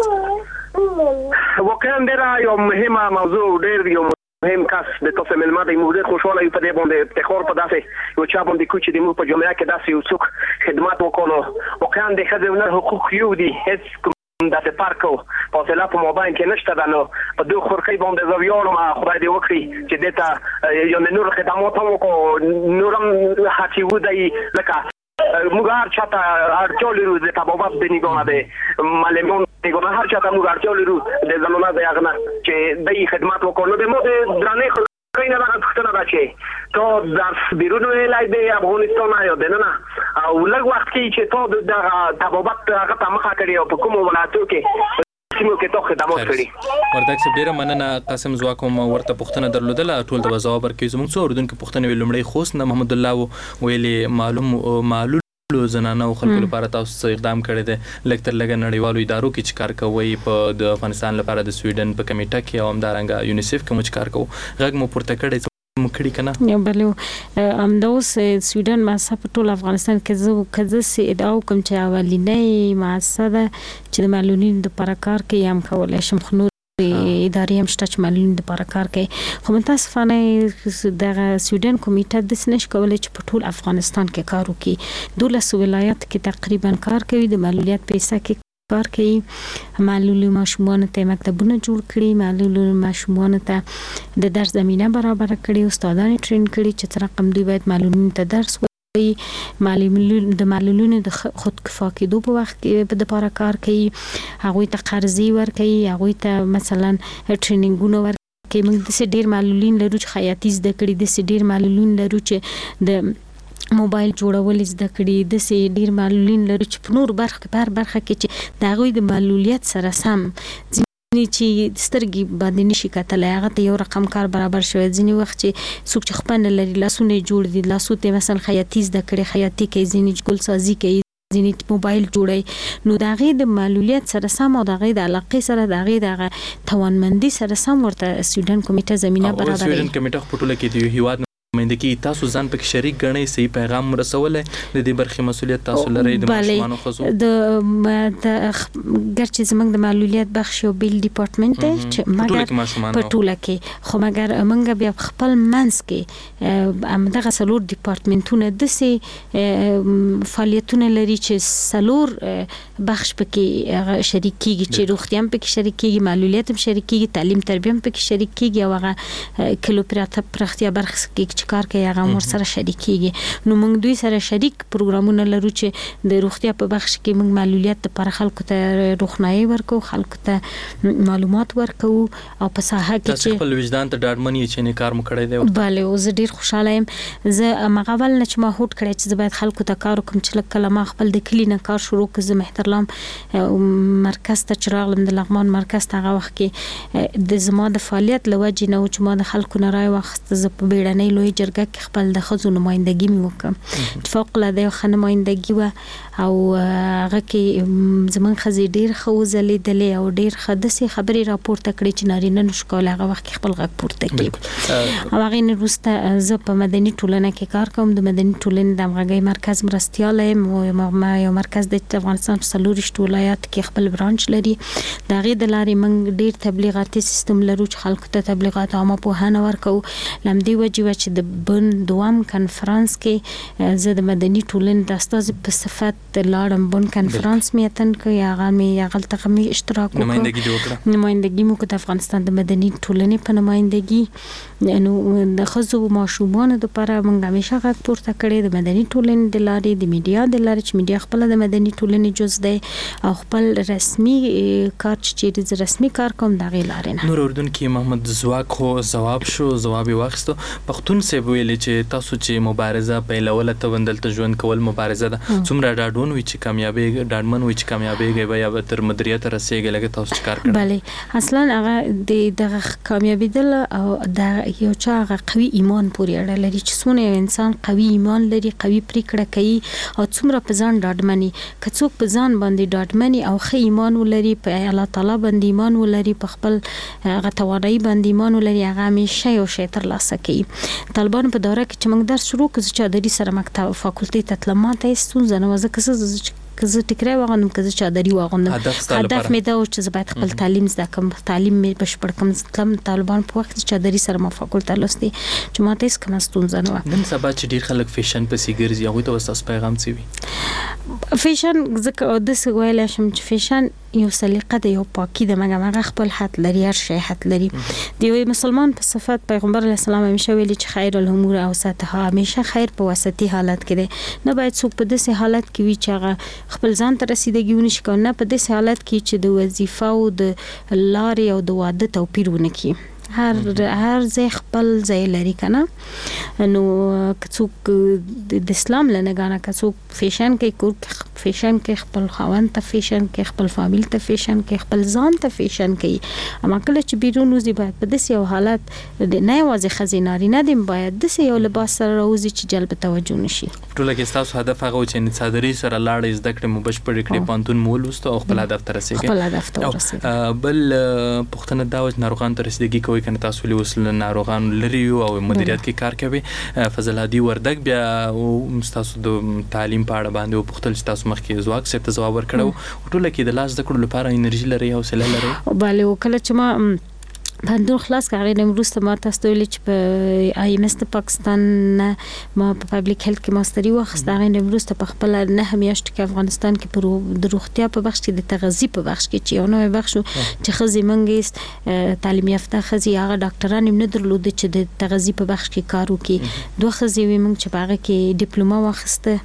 واقعا ډیر یو مهمه موضوع ډیر یو مهم کس د تاسو ملما د موږ خوشاله یو په دې باندې افتخار په داسې یو چا باندې کوچ د موږ په جمعه کې داسې یو څوک خدمات وکړو واقعا د خدمت حقوق یو دي هیڅ د پارکو په تل په موبایل کې نشته دا نو په دوه خورکې باندې زویاړم خدای دې وکړي چې دته یو نور خدمات هم کو نورم هڅه ودی لکه موږ هر چاته هر چولې د تبوات د نیګونه ده معلومون نیګونه هر چاته موږ هر چولې د زمونه د یغنه چې د خدمات وکړو د مو د درنې کینه راغله پښتنه دا چې ته درس بیرون ویلای دی افغانستان یو دنه او لږ وخت کې چې ته د تبوات هغه ته مخه کړی او په کوم ولایتو کې سیمو کې ته خدمات کړی وردګ صاحب ډیره مننه قاسم زواکوم ورته پښتنه درلودله ټول د جواب ورکړي زموږ څو اردن کې پښتنه ویلمړی خوست نه محمد الله ویلي معلوم معلوم زنانه او خلکو لپاره تاسو اقدام کړی دی لکتر لګ نړیوالو ادارو کې کار کوي په د افغانستان لپاره د سویډن په کمیټه کې او همدارنګه یونیسف کې مو کار کوو غږ مو پورته کړی مکړی کنه یو بل امدوس سویډن ماسه په ټول افغانستان کې زو کزه سي ادعا کوم چې اولینې ماسه ده چې د معلولین د لپاره کار کوي هم کولای شم خنو ادارې هم شته چې معلولین د لپاره کار کوي خو متاسفانه د سویډن کمیټه د سنش کولای چې په ټول افغانستان کې کار وکړي دولس ولایت کې تقریبا کار کوي د معلولیت پیسې کې کار کوي معلول ماشومان ته مکتبونه جوړ کړي معلول ماشومان ته د درس زمينه برابر کړي استادان ټرین کړي چې تر رقم دوی باید معلولین ته درس وایي معلولین د معلولینو د خود کفا کېدو په وخت کې په د لپاره کار کوي هغه ته قرضې ورکوي هغه ته مثلا ټریننګونه ورکوي موږ د ډیر معلولین لرو چې خیاطي زده کړي د ډیر معلولین لرو چې د موبایل جوړول زده کړي د سي ډیر معلولین لري چې په نور برخه بر برخه کې چې د غوي د معلولیت سره سم ځینې چې سترګې باندې نشي کتلای هغه ته یو رقم کار برابر شوی ځینې وخت چې څوک چې خپل لري لاسونه جوړ دي لاسو ته مثلا خیاطي زده کړي خیاطي کوي ځینې ګل سازي کوي ځینې موبایل جوړي نو دا غي د معلولیت سره سم او دا غي د علاقې سره دا غي د توانمندي سره سم ورته سویډن کمیټه زمينه برابر سویډن کمیټه په ټوله کې دی هیواد مینده کې تاسو ځان پکې شریک غنئ صحیح پیغام رسولای د دې برخې مسولیت تاسو لرئ د ماشومان خصو د ګرچې زمنګ د معلولیت بخش یو بیل ډپارټمنټ دی چې مګر په ټوله کې خو مګر موږ بیا خپل منځ کې همدغه سلور ډپارټمنټونه د سي فعالیتونه لري چې سلور بخش پکې شریک کیږي چې روغتیا هم پکې شریک کیږي معلولیت هم شریک کیږي تعلیم تربیه هم پکې شریک کیږي او هغه کلو پراتیا برخه کې چې کار کوي هغه مور سره شریکيږي. نو موږ دوی سره شریک پروګرامونه لرو چې د روغتیا په بخش کې موږ معلولیت لپاره خلکو ته روغنايي ورکو، خلکو ته معلومات ورکو او په ساحه کې چې خپل وجدان ته ډاډمنی چې نه کار مو کړی دی. bale او زه ډیر خوشاله یم. زه مغاول نه چې ما هوټ کړی چې زه باید خلکو ته کار وکم چې لکه ما خپل د کلی نه کار شروع کړم. زه محترلام مرکز ته چراغلم د لغمان مرکز ته هغه وخت کې د زما د فعالیت لوجې نه چې ما د خلکو نه راي وخت زه په بیړنۍ لوی جرګه کې خپل د خزو نمائندګي مې وکم. فوق العاده خو نمائندګي و او هغه کې زمون خزي ډیر خو زلې دلې او ډیر خدسي خبري راپورته کړې چې نارینه نشکول هغه وخت خپل غږ پورته کړي. او هغه نه روسته زه په مدني ټولنه کې کار کوم. د مدني ټولنې د همغږي مرکز مرستيال یم او ما یو مرکز د افغانستان په سلورشت ولایت کې خپل برانچ لري. دا غي د لارې موږ ډیر تبلیغاتي سیستم لرو چې خلکو ته تبلیغات عامه په هنه ورکو. لمدي وجه چې د بن دوام کنفرانس کې زه د مدني ټولنې د استاد په صفت لاړم. بن کنفرانس می اتن کوي هغه می هغه ته می اشتراک وکړ. نمائندګي وکړه. نمائندګي مو د افغانستان د مدني ټولنې په نمائندګي نو د خزو ماشومان د لپاره موږ همیشه غږ پورته کړی د مدني ټولنې د لارې د میډیا د لارې چې میډیا خپل د مدني ټولنې جز دی او خپل رسمي کار چې د رسمي کار کوم د غی لارې نه. نور اردن کې محمد زواک خو جواب شو جواب واخستو پښتون سه ویل چې تاسو چې مبارزه پیلوله ته وندل ته ژوند کول مبارزه ده څومره ډاډون وي چې کامیابی ډاډمن وي چې کامیابی غي یا تر مدیریت رسیدي لګي تاسو کار کړئ. بله اصلا هغه د د کامیابی دل او د یو چا هغه قوي ایمان پورې اړه لري چې څونه انسان قوي ایمان لري قوي پریکړه کوي او څومره په ځان ډاډمني که څوک په ځان باندې ډاډمني او ښه ایمان ولري په الله تعالی باندې ایمان ولري په خپل غتواري باندې ایمان ولري هغه همیشه یو شی تر لاسه کوي. طالبان په دوره کې چې موږ درس شروع کړو چې د دې سره مکتب فاکولټي ته تلم ته ستونزه نه وځه که که زه ټیکرای واغوندم که زه چادري واغوندم هدف مې دا و چې زه باید خپل تعلیم زده کړم تعلیم مې بشپړ کړم. تلم طالبان په وخت چې چادري سره ما فاکولټه لوستي چې ما ته هیڅ کومه ستونزه نه و. نن سبا چې ډیر خلک فیشن پسې ګرځي هغه ته وساس پیغام څه وي؟ فیشن ځکه د څه ویل شم چې فیشن یو سلیقه ده یو پاکي ده مګر هغه خپل حد لري هر شی حد لري. دی یو مسلمان په صفات پیغمبر علیه السلام همیشه ویلي چې خیر الامور اوسطها همیشه خیر په وسطي حالت کې ده. نه باید څوک په داسې حالت کې وي چې هغه خپل ځان ته رسیدګي ونشي کول نه په داسې حالت کې چې د وظیفه او د لارې او د واده توپیر ونه کړي. هر هر ځای خپل ځای لري کنه. نو که څوک د اسلام لنګانه که څوک فیشن کې کور فیشن کې خپل خاوند ته فیشن کې خپل فامیل ته فیشن کې خپل ځان ته فیشن کوي. اما کله چې بیرون وځي باید په داسې یو حالت نه یوازې خزیناري نه دیم باید داسې یو لباس سره راوځي چې جلب توجه نشي. ټول کې تاسو هدف هغه چې صادري سره لاړې زده کړې مو بشپړ کړې پانتون مول وستو او خپل هدف ته رسیدي. خپل هدف ته رسیدي. بل پښتنه دا و ناروغان ته رسیدګي کوي کنه تاسو ولې وسل ناروغان لري او مدیریت کې کار کوي. فضل هادي وردګ بیا او تاسو د تعلیم په اړه باندې او پختل تاسو مخکې زواک سپت جواب ورکړو ټول کې د لاس د کړو لپاره انرژي لري او سله لري. bale وکړه چې ما پندور خلاص کړی نو وروسته ما تاسو ته ویل چې په آی ایم اس د پاکستان ما په پبلک هیلث کې ماستری واخیسته. هغه نو وروسته په خپل نه میاشت کې افغانستان کې پر د روغتیا په بخش کې د تغذیه په بخش کې چې یو نوې بخش چې خزي منګیست تعلیم یافته خزي هغه ډاکټران هم نه درلود چې د تغذیه په بخش کې کار وکړي. دوه خزي وي موږ چې هغه کې ډیپلوما واخیسته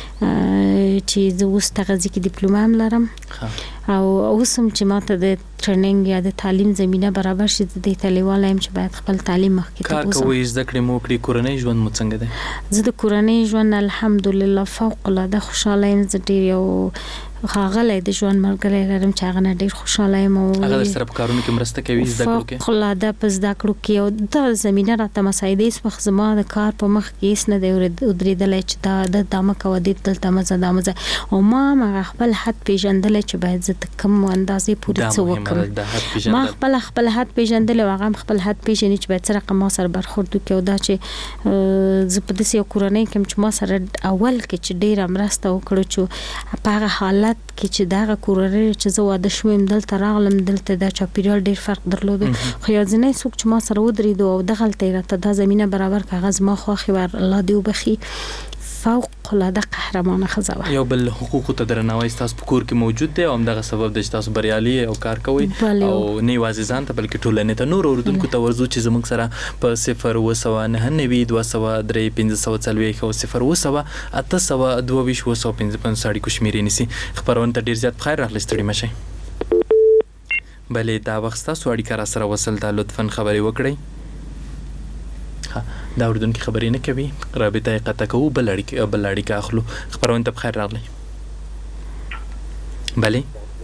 چې زه اوس تغذیه کې ډیپلوما هم لرم او اوس هم چې ماته د ټریننګ یا د تعلیم زمينه برابر شي د طالبانو هم چې باید خپل تعلیم مخکې ته کار کوي زده کړې مو کړی کورنۍ ژوند مو څنګه دی؟ زه د کورنۍ ژوند الحمدلله فوق العاده خوشاله یم. زه ډیر یو هغه د ژوند ملګری لرم چې هغه ډیر خوشاله یم او هغه سره په کارونو کې مرسته کوي زده کړو کې فوق العاده په زده کړو کې او د زمينه راته مساعده هیڅ وخت زما د کار په مخ کې هیڅ نه دی ودرېدل چې دا د دمه کو د دلته مزه دمه او ما ما خپل حد پیژندل چې باید زه کم اندازې پورې څه وکړم. ما خپل خپل حد پیژندل او هغه خپل حد پیژني چې باید سره ما سره برخورد وکړي او دا چې زه په دې یو کورنۍ کې چې ما سره اول کې چې ډیر مرسته وکړو چې په هغه حالت کې چې دا کورنۍ چې زه واده شوم دلته راغلم دلته دا چاپیریال ډیر فرق درلود خو یازنه څوک چې ما سره ودرېدو او دغلته راته دا زمينه برابر کاغذ ما خوخي ور الله دی وبخي فوق العاده قهرمانه ښځه وه. یو بل حقوقو ته درناوی ستاسو په کور کې موجود دی او همدغه سبب دی چې تاسو بریالي او کار کوئ او نه یوازې ځان ته بلکې ټولنې ته نور اردوونکو ته ورځو چې زموږ سره په صفر اوه سوه نهه نوي دوه سوه درې پنځه سوه څلوېښت او صفر اوه سوه اته سوه دوه ویشت اوه سوه پنځه پنځوس اړیکو شمېرې نیسي. خپرونې ته ډېر زیات په خیر راغلئ، ستړي مه شئ. بلې دا وخت ستاسو اړیکه را سره وصل ده، لطفا خبرې وکړئ. دا اردوونکي خبرې نه کوي، رابطه یې قطع کوو، بل اړیکه بل اړیکه اخلو. خپرونې ته په خیر راغلئ. بلې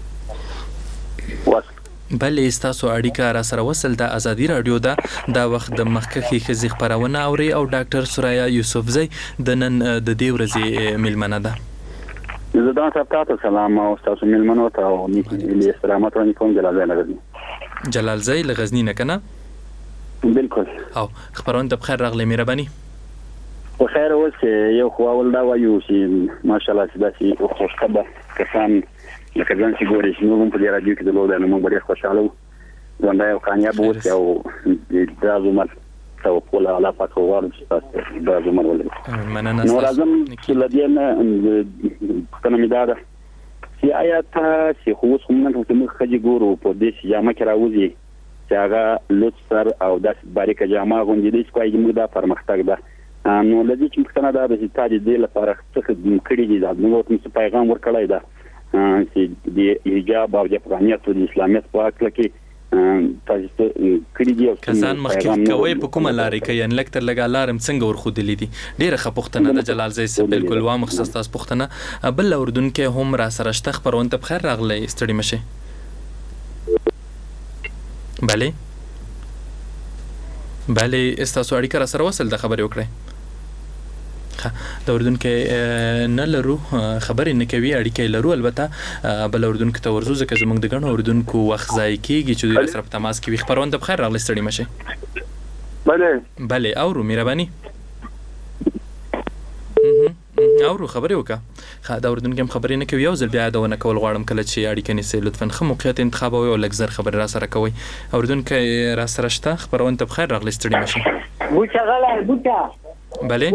بلې ستاسو اړیکه را سره وصل ده. ازادي راډیو ده، دا وخت د مخکښې ښځې خپرونه اورئ او ډاکټر سوریا یوسفزۍ د نن د دې ورځې میلمنه ده. زدان صاحب تاسو سلام او تاسو میلمنو ته او نیک استراحت ورنې کوم. جلال زۍ لغزنی جلال زۍ له غزني نه کنه؟ بالکل. او خبرونه ته بخیر راغلی، مهرباني. خو خیر اوس یو خو اول دا وایو چې ماشاءالله چې داسې خوشخبه کسان لکه ځان چې ګوري چې موږ په دې راډیو کې د لوړ نه موږ ډېر خوشاله وو. ځواندا یو کامیاب اوسئ او دا عمر توکل الله پاک غواړم چې تاسو دا عمر ولرئ. مننه. نو راځم چې لدې نه پوښتنه مې دا ده چې آیا تاسو خو اوس هم نه کوم خځې ګورو په دې جامه کې راوځي چې هغه لوڅر او داس باریکه جامه غوندي دي چې کوي موږ دا پرمختګ ده. نو لدې چې پوښتنه دا ده چې تاسو دې لپاره څه کړی دي؟ دا موږ ته پیغام ورکړی ده چې د حجاب او د افغانیت او د اسلامیت په اړه کې تاسو کړي دي او کسان مخکې کوي په کومه لارې کوي ان لکتر لګا لارم څنګه ورخودلې دي. ډیره ښه پوښتنه ده جلال زۍ صاحب، بالکل وا مخصص تاسو پوښتنه. بل اردوونکي هم را سره شته، خبرونه ته بخیر راغلی، ستړي مشه. بله بله استاسو اړیکه را سره وصل د خبرې وکړئ. د اردوونکي نه لرو، خبرې نه کوي، اړیکې لرو البته. بل اردوونکي ته ورځو ځکه زموږ د ګڼو اردوونکو وخت ضایع کېږي چې دوی سره په تماس کې وي. خپرونه ته بخیر راغلی، ستړي مشه. بله بله اورو، مهرباني اورو، خبرې وکړه. دا اردوونکي هم خبرې نه کوي، یو ځل بیا یادونه کول غواړم کله چې اړیکه نیسئ لطفا ښه موقعیت انتخابوئ او لږ زر خبرې را سره کوئ. اردوونکی را سره شته، خپرونه ته بخیر راغلی، ستړي مشه. بوټه غلی بوټه بله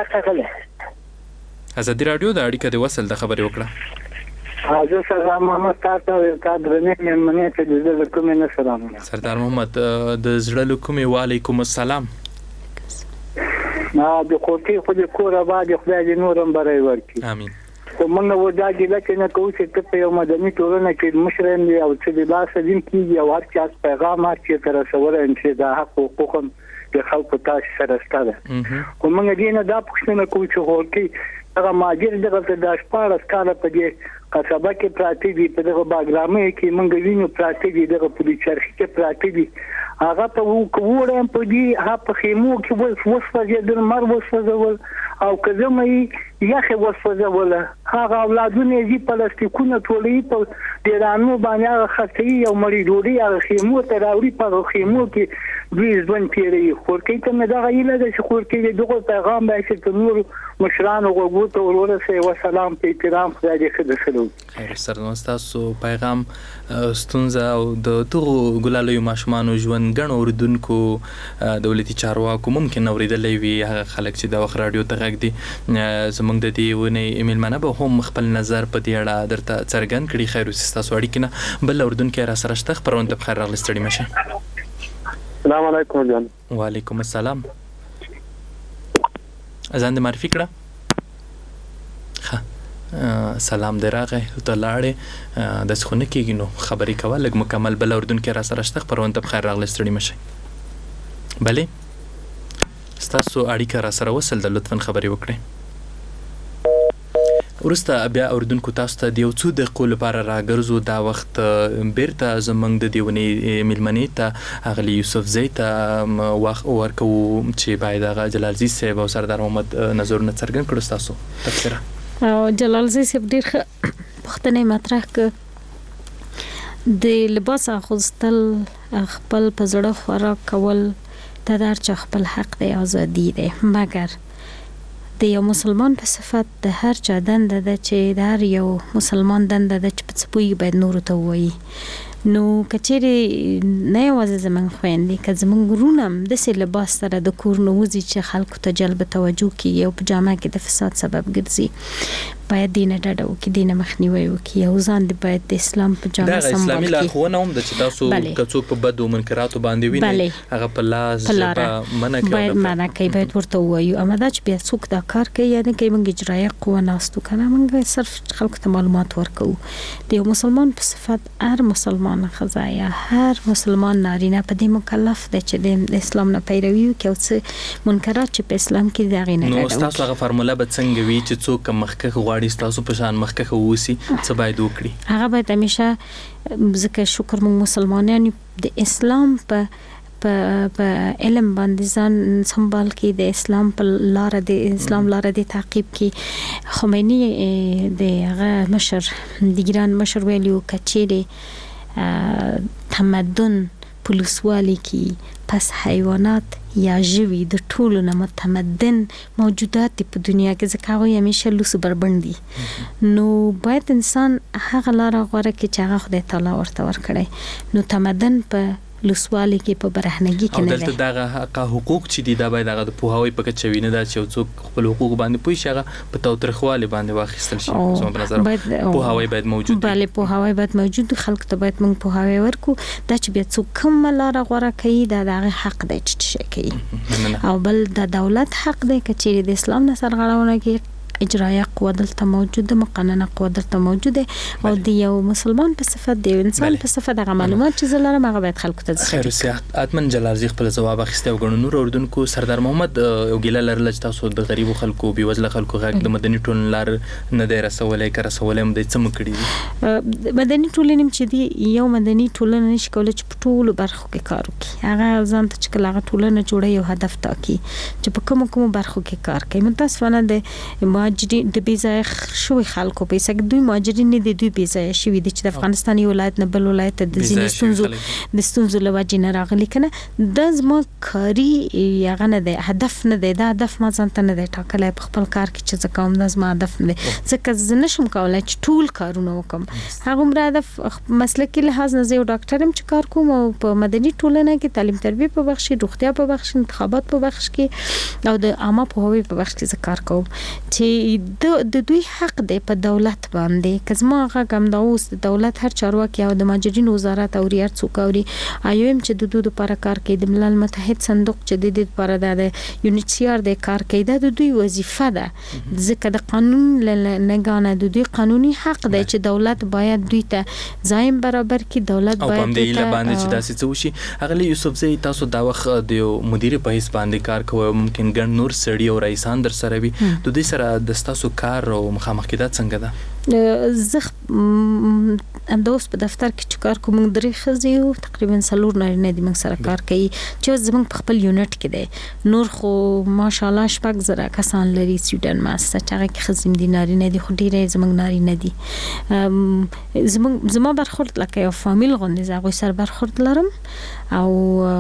ازادي راډیو د اړیکه د وصل د خبرې وکړه. حاضر سلام محمد تاسو کا درنې مېمنې ته د زړه کومې نه سلام. سردار محمد د زړه کومې وعلیکم السلام. ما د کوټې خو د کور آباد خدای دې نورم برای ورکړي. امين. کوم نو ودا ګل کې نه کوو چې په یو مدني ټولنه کې مشران دی او چې د لاس دین کیږي او هر چا پیغام چې تر سره ان چې دا حق حقوق د خلکو تاسو سره ستاره. کوم نه نه دا پښتنه کوي چې هورکی هغه ماجر دغه د شپاره سکاله په دې قصبه کې پراتی دي، په دغه باګرامه کې مونږ وینو پراتی دي، دغه پولیس چرخي کې پراتی دي. هغه په وګورم په دې ها په خیمو کې وس وسفه د مر وسفه او کله مې یخه وسفه ولا هغه اولادونه یې پلاستیکونه ټولې په ډیرانو باندې خطي او مړی ډوډۍ هغه خیمو ته راوړي په خیمو کې دوی ځوان پیری خورکې ته مې دا غیله د خورکې دغه پیغام به چې نور مشران او غوته ورسه و سلام په احترام خدای دې خدای سلام. خیر سره تاسو پیغام ستونزه او د توغو ګلالو ماشومان ژوند غن اوردونکو دولتي چارواکو ممکن اوریدلې وي هغه خلک چې د وخت رادیو ته غږ دي زمونږ د دې ونې ایمیل منه به هم خپل نظر په دې اړه درته څرګند کړي. خیر تاسو اړیکې نه بل اوردونکو را سره شته، خبرونه ته بخیر راغلی، ستړي مشه. السلام علیکم جان. وعلیکم السلام. ځان دې معرفي کړه. ښه سلام دې راغی ته لاړې داسې خو نه کېږي نو خبرې کوه لږ مکمل. بل اردوونکی را سره شته، خپرونه ته بخیر راغلی، ستړي مه شئ. بلې ستاسو اړیکه را سره وصل ده، لطفا خبرې وکړئ. وروسته بیا اردوونکو تاسو ته د یو څو دقیقو لپاره راګرځو. دا وخت بیرته زموږ د دې ونې میلمنې ته اغلې یوسفزۍ ته وخت ورکوو چې باید هغه جلالزي صاحب او سردار محمد نظرونه څرګند کړو. ستاسو تبصره. جلالزي صاحب ډېر ښه پوښتنې مطرح کړه. د لباس اغوستل خپل په زړه خوراک کول دا د هر چا خپل حق دی، ازادي دی، مګر د یو مسلمان په صفت د هر چا دنده ده چې د هر یو مسلمان دنده ده چې په څه پوهېږي باید نورو ته ووایي. نو کچېره نه یوازې زمونږ خويندې که زمونږ ورونه هم داسې لباس سره د کور نه وځي چې خلکو ته جلب توجه کړي او په جامه کې د فساد سبب ګرځي باید دین ډډه وکړي دین مخنیوي وکړي او ځان دې باید د اسلام په جامه دا سمبال اسلامي کړي لارښوونه هم د چې تاسو کڅوک په بدو منکراتو باندې ویني هغه په لاس په منع کوي باید منع کوي باید ورته وایو اما دا چې بیا څوک دا کار کوي یعنی کې موږ اجرایه قوه ناستو کنه موږ صرف خلکو ته معلومات ورکو د یو مسلمان په صفت هر مسلمان خزایا هر مسلمان نارینه په دې مکلف دی چې د اسلام نه پیروي وکړي او څه منکرات چې په اسلام کې دا غي نه نو تاسو هغه فرموله به څنګه وي چې څوک مخکې غواړي تاسو په شان مخکې ووسی څه باید وکړي هغه باید همیشه ځکه شکر موږ مسلمانان د اسلام په په په علم باندې ځان سمبال کې د اسلام په لار د اسلام لار د تعقیب کې خمینی د هغه مشر د ګران مشر ویلو کچېره تمدن پولیسوالي کې پس حیوانات یا ژوي د ټولو نه متمدن موجودات په دنیا کې ځکه هغه همیشه لوس بربندي نو باید انسان هغه لار غوړه کې چې هغه خدای تعالی ورته ورکړي نو تمدن په لوسوالي کې په برهنګي کې نه دلته دغه حق حقوق چې دي دا باید هغه د پوهاوی په کچوي نه دا چې څوک خپل حقوق باندې پوي شي هغه په توترخوالي باندې واخیستل شي زموږ په نظر پوهاوی باید موجود وي بله پوهاوی باید موجود خلک ته باید موږ پوهاوی ورکو دا چې بیا څوک کوم لار غوړه کوي دا دغه حق دی چې شي کوي او بل د دولت حق دی چې د اسلام نه سرغړونه کوي اجرایه قوه دلته موجوده مقننه قوه دلته موجوده او د یو مسلمان په صفت د انسان په صفت د معلومات چې زلاره مغه باید خلکو ته ځي خیر سیاحت اتمن جلالزی خپل جواب اخیسته او غنو نور اردوونکو سردار محمد او ګیله لرل چې تاسو د غریبو خلکو بي وزله خلکو غږ د مدني ټولنې لار نه دی رسولای کر رسولای هم د څه مکړي مدني ټولنې چې دی یو مدني ټولنه نشي کولای چې په ټولو برخو کې کار وکړي هغه ځان ته چې کله ټولنه جوړي یو هدف ټاکي چې په کوم کوم برخو کې کار کوي متاسفانه د مهاجرین د بیزای شوی خلکو په سګ دوی مهاجرین نه دي دوی بیزای شوی دي چې د افغانستان ولایت نه بل ولایت د زینستونزو د ستونزو لوجې نه راغلي کنه د زما کاری یغه نه ده هدف نه ده دا هدف ما ځان ته نه ده ټاکلای په خپل کار کې چې زکه هم د زما هدف نه ده ځکه زه نشم کولای چې ټول کارونه وکم هغه مر هدف مسلکي لحاظ نه زه ډاکټر هم چې کار کوم او په مدني ټولنه کې تعلیم تربیه په بخش روغتیا په بخش انتخابات په بخش کې او د عامه پوهاوی په بخش کې کار کوم چې د دوی حق دی په دولت باندې کزما هغه کم دا اوس د دولت هر چارواکي او د ماجرین وزارت او ریاض څوکوري ایم چې د دوی لپاره کار کوي د ملل متحد صندوق چې د دې لپاره د یونیسیار د کار کوي د دوی وظیفه ده ځکه د قانون لنګانه د دوی قانوني حق دی چې دولت باید دوی ته ځایم برابر کړي دولت باید په دې له باندې چې داسې څه وشي هغه یوسف زئی تاسو دا وخت د مدیر په هیڅ باندې کار کوي ممکن ګڼ نور سړي او رئیسان در سره وي د دې سره د تاسو کار او مخامخ کېدات څنګه ده زه ام د اوس په دفتر کې چې کار کوم درې خزي او تقریبا سلور نارینه دي موږ سره کار کوي چې زموږ په خپل یونټ کې دی نور خو ماشاءالله شپږ زره کسان لري سویډن ماسته چې هغه کې خزم دي نارینه دي خو ډیره زموږ نارینه دي زموږ زما برخورد لکه یو فامیل غوندې زه غوي سره برخورد لرم او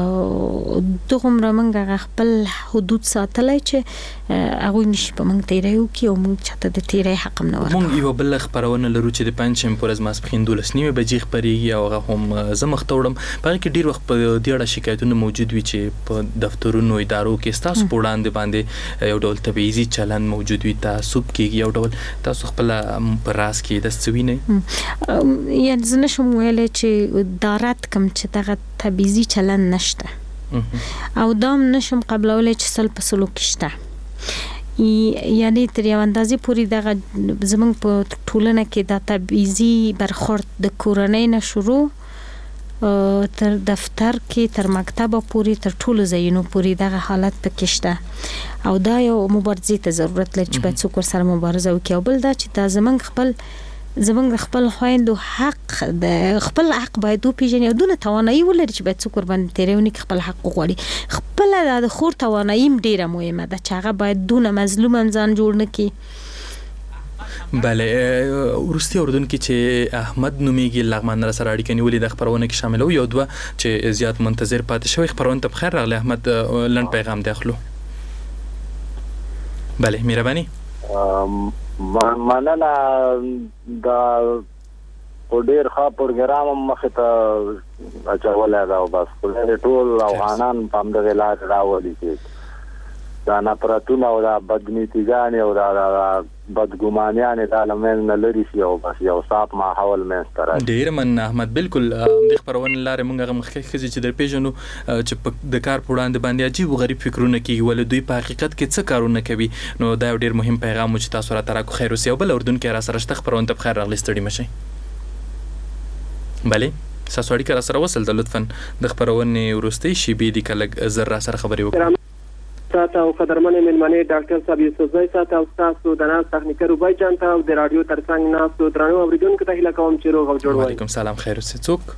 دغه مرمنګ خپل حدود ساتلای چې هغه نشي په موږ تیریو کې او موږ چاته د تیری حق نه ورکړو موږ یو بل خبرونه لرو چې د پنځم پورز ماسپخین دولس نیمه بجې خبريږي او هغه هم زمخ توړم په کې ډیر وخت په دې اړه شکایتونه موجود وي چې په دفترونو ادارو کې تاسو په وړاندې باندې یو ډول تبعیضي چلن موجود وي تاسو کې یو ډول تاسو خپل پر راس کې د سوي نه یا ځنه شم ویل چې دارات کم چې دغه تبعیضي چلن نشته او دام نشم قبلول چې سل په سلوک شته یعنی تر یو اندازې پوری دغه زمونږ په ټولنه کې د تبعیضي برخورد د کورنۍ نه شروع تر دفتر کې تر مکتب پوری تر ټولو ځایونو پوری دغه حالت پکې شته او دا یو مبارزې ته ضرورت لري چې باید څوک سره مبارزه وکړي او بل دا چې دا زمونږ خپل زمونږ خپل خويندو حق د خپل حق باید او پیژنې او دونه توانایي ولري چې باید څوک باندې تیرونی خپل حق وغواړي خپل د خور توانایي ډیره مهمه ده چې هغه باید دونه مظلوم ځان جوړ نه کړي بله ورستي اردن کې چې احمد نومیږي لغمان سره اړیکه نیولې د خبرونه کې شامل یو دوه چې زیات منتظر پاتې شوی خبرونه ته بخیر راغلی احمد لن پیغام داخلو بله، مهرباني. مننه دا او ډیر ښه پروګرام هم مخې ته اچولی دا او بس خدای ټول افغانان په همدغې لارې راولي چې دا نفرتونه او دا بدنیتیګانې او دا بدګمانیانې دا له منځه لرې شي او بس یو صاف ماحول منځته راشي. ډېره مننه احمد. بالکل د خپرونې لارې موږ هغه مخکې ښځې چې در پېژنو چې د کار په وړاندې باندې عجیب و غریب فکرونه کېږي ولې دوی په حقیقت کې څه کارونه کوي. نو دا یو ډېر مهم پیغام و چې تاسو راته راکړو. خیر اوسئ. او بل اردن کې راسره شته خپرونې ته بخیر راغلئ. ستړي مه شئ. بلې ستاسو اړیکه راسره وصل ده. لطفا د خپرونې وروستۍ شېبې دي که لږ زر راسره خبرې وکړو. ساته او قدرمنې مېلمنې ډاکټر صاحب یوسفزی ساته او ستاسو د ناست تخنیکر روبای جان ته او د راډیو تر څنګ ناستو درنو اورېدونکو ته هیله کوم چې روغ او جوړ وئ. وعلیکم سلام. خیر اوسئ. څوک؟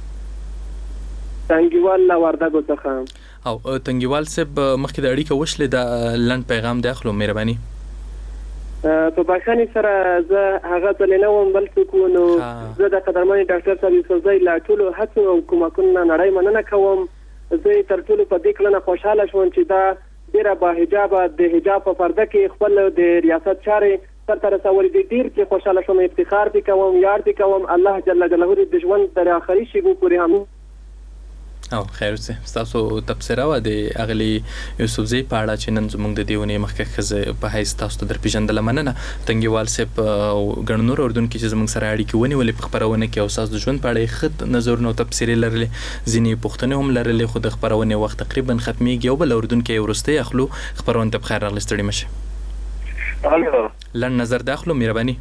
تنګیوال له وردګو څخه. او تنګیوال صاحب مخکې د اړیکه وشلې د لنډ پیغام د اخلو مهرباني. په بخښنې سره زه هغه ځلې نه وم بل څوک و. نو زه د قدرمنې ډاکټر صاحب یوسفزی له ټولو هڅو او کومکونو نه نړۍ مننه کوم. زه تر ټولو په دې کلنه خوشحاله شوم چې دا ډیره با حجابه د حجاب په پرده کې خپل د ریاست چارې سرته رسولې دي. ډیر چې خوشحاله شوم، افتخار دې کوم، یاد دې کوم. الله جل جلاله دې د ژوند تر آخري شېبو پورې هم. او خیر اوسئ. ستاسو تبصره وه د اغلې یوسفزۍ په اړه چې نن زموږ د دې ونې مخکښ ښځې په حیث تاسو ته در پېژندله. مننه تنګیوال صاحب او ګڼ نور اردن کې چې زموږ سره اړیکې ونیولې په خپرونه کې او ستاسو د ژوند په اړه یې ښه نظرونه او تبصرې لرلې، ځینې پوښتنې هم لرلې. خو د خپرونې وخت تقریبا ختمیږي او بل اردن کې یې وروستی اخلو. خپرونې ته بخیر راغلئ. ستړي مه شئ. لنډ نظر د اخلو مهرباني.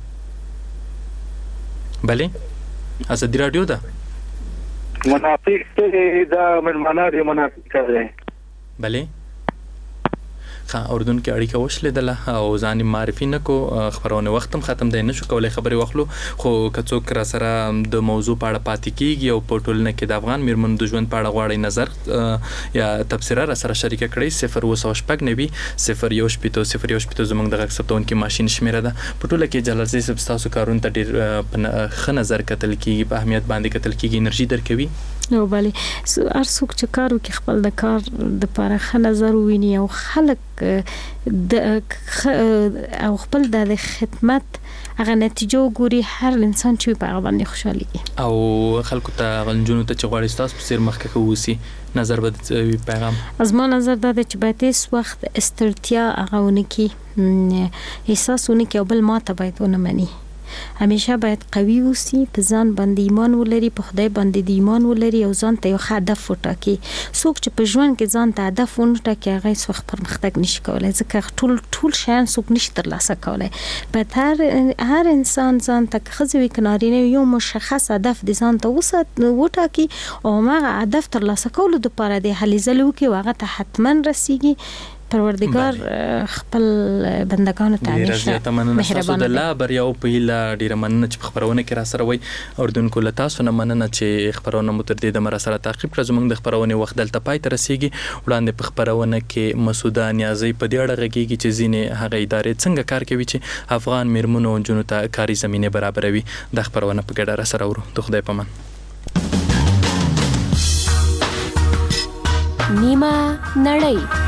بلې ازادي راډیو ده. منافق ته دا ملمنه دی منافق دی. بلې ښه اردن کې اړیکه وشلېدله او ځان یې معرفي نه کو. خپرونې وخت هم ختم دی، نه شو کولی خبرې واخلو. خو که څوک را سره د موضوع په اړه پاتې کېږي او په ټولنه کې د افغان مېرمنو د ژوند په اړه غواړئ نظر یا تبصره را سره شریکه کړئ، صفر اوه سوه شپږ نوي صفر یو شپېته صفر یو شپېته زموږ د غږ ثبتونکي ماشین شمېره ده. په ټوله کې جلالزی صاحب ستاسو کارونو ته ډېر په ښه نظر کتل کېږي، په اهمیت باندې کتل کېږي، انرژي درکوي. نو بلې هر څوک چې کار وکړي خپل د کار دپاره ښه نظر وویني او خلک د او خپل د خدمت هغه نتیجه وګوري، هر انسان چې په هغه باندې خوشحالېږي. او خلکو ته هغه نجونو ته چې غواړي ستاسو په څېر مخکښ واوسي نظر به پیغام زما نظر دا دی چې باید هېڅ وخت استړتیا هغه ونه کړي، احساس ونه کړي او بل ماته باید ونه مني. همیشه باید قوي اوسي، په ځان باندې ایمان ولري، په خدای باندې د ایمان ولري او ځان ته یو ښه هدف وټاکي. څوک چې په ژوند کې ځان ته هدف ونه ټاکي هغه هېڅ وخت پرمختګ نشي کولی، ځکه ټول ټول شیان څوک نشي ترلاسه کولی. باید هر هر انسان ځان ته که ښځه وي که نارینه وي یو مشخص هدف د ځان ته وټاکي او هماغه هدف ترلاسه کولو دپاره د هلې ځلې وکړي او هغه ته حتما رسیږي. پروردگار خپل بندگانو ته همیشه مهربان دی. الله بریا او په هیله ډیره مننه چې خبرونه کې را سره وای. اردوونکو له تاسو نه مننه چې خبرونه مو تر دې د مر سره تعقیب کړ. زموږ د خبرونه وخت دلته پای ته رسیږي. وړاندې په خبرونه کې مسعوده نیازی په دې اړه غږیږي چې ځینې هغه ادارې څنګه کار کوي چې افغان میرمنو او جنونو ته کاري زمینه برابروي. د خبرونه په ګډه را سره ورو. د خدای په امان. نیمه نړۍ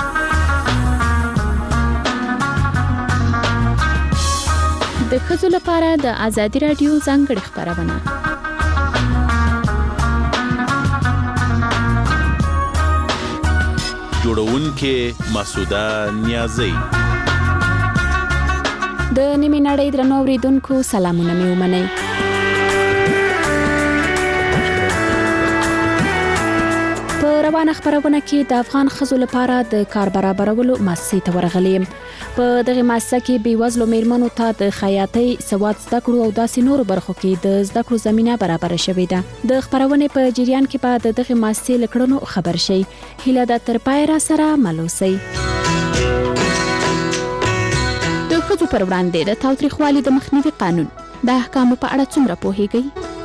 د ښځو لپاره د ازادي راډیو ځانګړې خپرونه. جوړونکې مسعوده نیازی. د نیمې نړۍ درنو اورېدونکو سلامونه مې ومنئ. په روانه خپرونه کې د افغان ښځو لپاره د کار برابرولو مؤسسې ته ورغلې یم. په دغه مؤسسه کې بېوزلو میرمنو ته د خیاطۍ، سواد زده کړو او داسې نورو برخو کې د زده کړو زمینه برابره شوې ده. د خپرونې په جریان کې به د دغه مؤسسې له کړنو خبر شئ. هیله ده تر پایه را سره مل اوسئ. د ښځو پر وړاندې د تاوتریخوالي د مخنیوي قانون د احکامو په اړه څومره پوهیږئ؟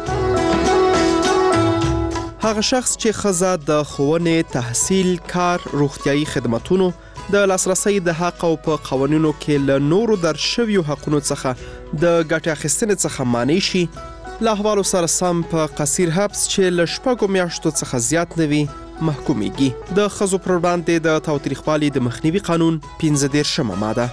هغه شخص چې ښځه د ښوونې، تحصیل، کار، روغتیايي خدماتونو د لاسرسي د حق او په قوانینو کې له نورو درشویو حقونو څخه د ګټې اخیستنې څخه مانع شي، له احوالو سره سم په قصیر حبس چې له شپږو میاشتو څخه زیات نه وي محکومیږي. د ښځو پر وړاندې د تاوتریخوالي د مخنیوي قانون پنځه دېرشمه ماده.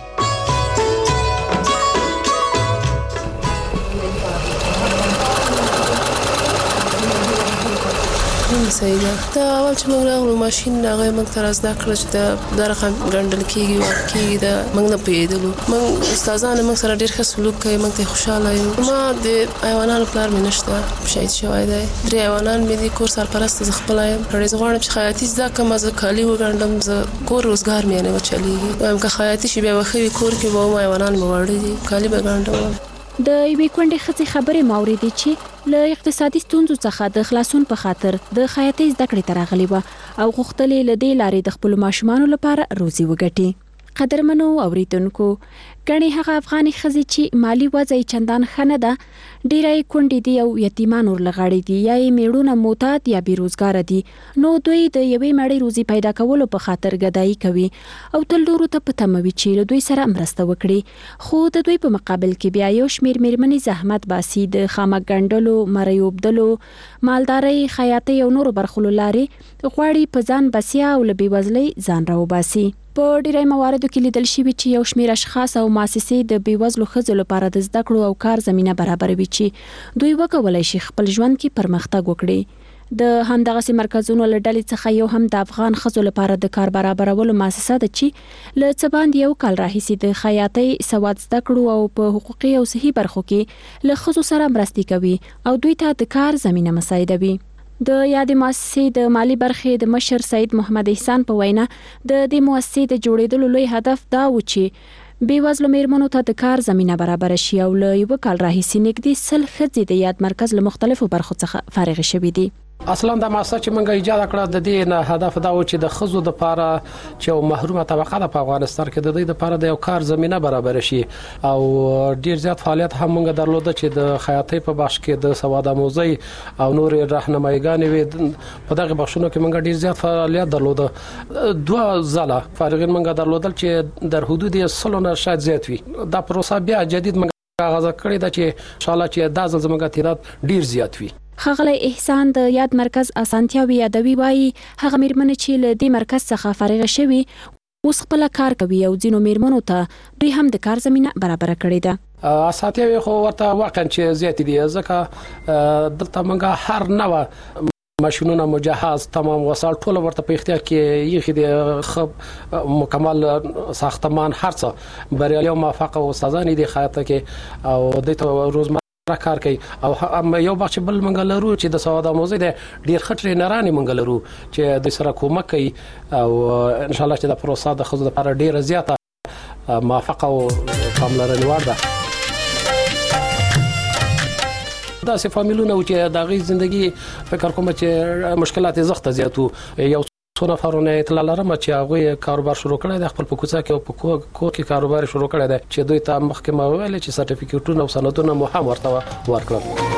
صحیح ده. دا اول چې موږ راغلو ماشین هغه موږ ته زده کړل چې دا د رقم ګڼل کېږي او کېږي دا موږ نه پوهېدلو. موږ استادانو موږ سره ډېر ښه سلوک کوي، موږ ته خوشحاله یو. ما د حیوانانو پلار مې نشته، شهید شوی دی. درې حیوانان مې دي، کور سرپرست زه خپله یم. زه غواړم چې خیاطي زده کړم، زه کالي وګنډم، زه کور روزګار مې نه وچلېږي. وایم که خیاطي شي بیا به ښه وي، کور کې به هم حیوانان مې واړه دي، کالي به ګنډم. د یوې کونډې ښځې خبرې مو اورېدې چې له اقتصادي ستونزو څخه د خلاصون په خاطر د خیاطۍ زده کړې ته راغلې وه او غوښتل یې له دې لارې د خپلو ماشومانو لپاره روزي وګټي. قدرمنو اوریدونکو، ګڼې هغه افغاني ښځې چې مالی وضع یې چندان ښه نه ده، ډېره یې کونډې دي او یتیمان ورلغاړې دي یا یې میړونه معتاد یا بېروزګاره دي، نو دوی د یوې مړۍ روزي پیدا کولو په خاطر ګدایي کوي او تل نورو ته په تمه وي چې له دوی سره مرسته وکړي. خو د دوی په مقابل کې بیا یو شمېر میرمنې زحمت باسي، د خامک ګنډلو، مرۍ اوبدلو، مالدارۍ، خیاطۍ او نورو برخو له لارې غواړي په ځان بسیا او له بېوزلۍ ځان راوباسي. په ډیری مواردو کې لیدل شوي چې یو شمېر اشخاص او مؤسسې د بېوزلو ښځو لپاره د زده کړو او کار زمینه برابروي چې دوی وکولی شي خپل ژوند کې پرمختګ وکړي. د همدغسې مرکزونو له ډلې څخه یو هم د افغان ښځو لپاره د کار برابرولو مؤسسه ده چې له څه باندې یو کال راهیسې د خیاطۍ، سواد زده کړو او په حقوقي او صحي برخو کې له ښځو سره مرستې کوي او دوی ته د کار زمینه مساعدوي. د یادې مؤسسې د مالی برخې د مشر سید محمد احسان په وینا د دې مؤسسې د جوړېدلو لوی هدف دا و چې بېوزلو میرمنو ته د کار زمینه برابره شي او له یوه کال راهیسې نږدې سل ښځې د یاد مرکز له مختلفو برخو څخه فارغې شوي دي. اصلا د مؤسسه چې موږ ایجاد کړه د دې نه هدف دا و چې د ښځو د لپاره چې یو محرومه طبقه ده په افغانستان کې د دې لپاره د یو کار زمينه برابر شي او ډیر زیات فعالیت هم موږ درلوده چې د خیاطۍ په بخش کې د سواد آموزي او نور راهنمایګانې وي. په دغه بخشونو کې موږ ډیر زیات فعالیت درلوده. دوه ځله فارغین موږ درلودل چې در حدود سلو نه شاید زیات وي. دا پروسه بیا جدید موږ آغاز کړی ده چې ان شاء الله چې دا ځل زموږ تعداد ډیر زیات وي. ښاغلی احسان د یاد مرکز اسانتیاوي یادوي، وایي هغه میرمنې چې له دې مرکز څخه فارغه شوي اوس خپله کار کوي او ځینو میرمنو ته دوی هم د کار زمینه برابره کړې ده. اسانتیاوي خو ورته واقعا چې زیات دي، ځکه دلته موږ هر نوع ماشینونه، مجهز، تمام وسایل ټول ورته په اختیار کې یخي د خب مکمل ساختمان هر څه بریالي او موفق استادان دي خیاطه کې او د ته روزمره کار کوي. او یو بخش بل منګ لرو چې د سواد آموزي د ډیر خټري نرانې منګ لرو چې د سره کومک کوي او ان شاء الله چې د پروسه د خزو لپاره ډیره زیاته موافقه او پاملرنه وړ ده. دا سه فامیلونه چې د غي ژوندۍ فکر کوم چې مشکلات زغته زیاتو یو څو نفرونه اطلاع لرم چې هغه کاروبار شروع کړی د خپل په کوڅه کې او په کور کې کاروبار شروع کړی دی چې دوی ته مخکې ما ویل چې سرټیفیکټونه او سندونه مو هم ورته ورکړل.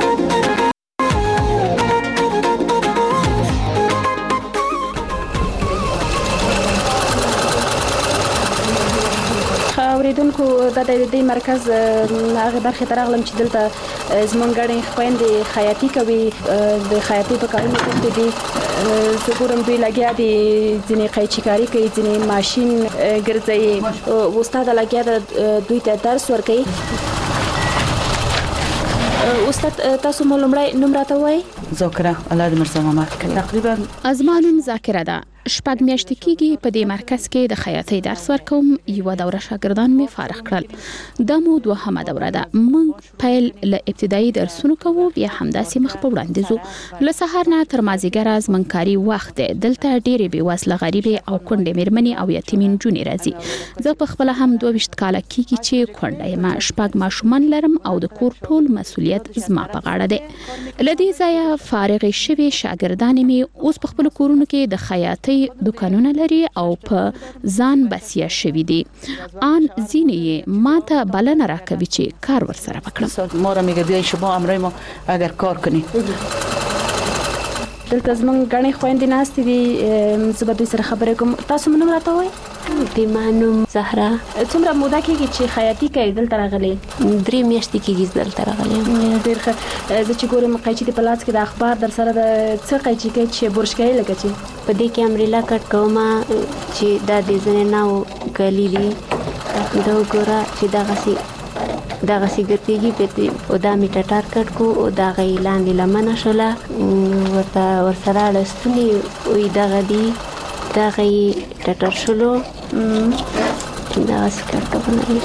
اوریدونکو، دا د دې مرکز هغه برخه ته راغلم چې دلته زمونږ غړي خويندې خیاطي کوي، د خیاطي په کارونو کې دي. زه ګورم دوی لګیا دي، ځینې قیچي کاري کوي، ځینې ماشين ګرځي. استاد لګیا ده دوی ته درس ورکوي. استاد تاسو مو لومړی نوم راته وایي؟ ذاکره الله دې مرسته محمد کړي. تقریبا ازمانم ذاکره ده. شپږ میاشتې کېږي په دې مرکز کې د خیاطۍ درس ورکوم. یو دوره شاګردان مې فارغ کړل. دا مو دوهمه دوره ده. موږ پیل له ابتدایي درسونو کوو، بیا همداسې مخ په وړاندې ځو. له سهار نه تر مازیګره زموږ کاري وخت دی. دلته ډېرې بېوزله غریبې او کونډې میرمنې او یتیمې نجونې راځي. زه پخپله هم دوه ویشت کاله کېږي چې کونډه یم. شپږ ماشومان لرم او د کور ټول مسؤلیت زما په غاړه دی. له دې ځایه فارغې شوې شاګردانې مې اوس په خپلو کورونو کې د خیاطۍ دکانونه لري او په ځان بسیا شوي دي. آن ځینې یې ماته بلنه راکوي چې کار ورسره وکړم. ما را میگه بیاین شما امرای ما اگر کار کنی. دلته زمونږ غړي خويندې ناستې دي، زه به دوی سره خبرې کوم. تاسو نوم راته وایئ؟ د ما نوم زهره. څومره موده کېږي چې خیاطي کوي دلته راغلې؟ درې میاشتې کېږي دلته راغلې. ډېر ښه. زه چې ګورم قیچي دې په لاس کې د اخبار در سره د څه قیچي کوي چې برش کوي لکه چې په دې کې امریلا کټ کوم چې دا د زنانو کالي دي. دا وګوره چې دغسې دا غسیګرتيږي په دا میټر ټارګټ کو او دا غي لاندې لمنه شوله ورته ورسره لستنی وي دا غدي دا غي ټټر شلو دا سکرټ کوي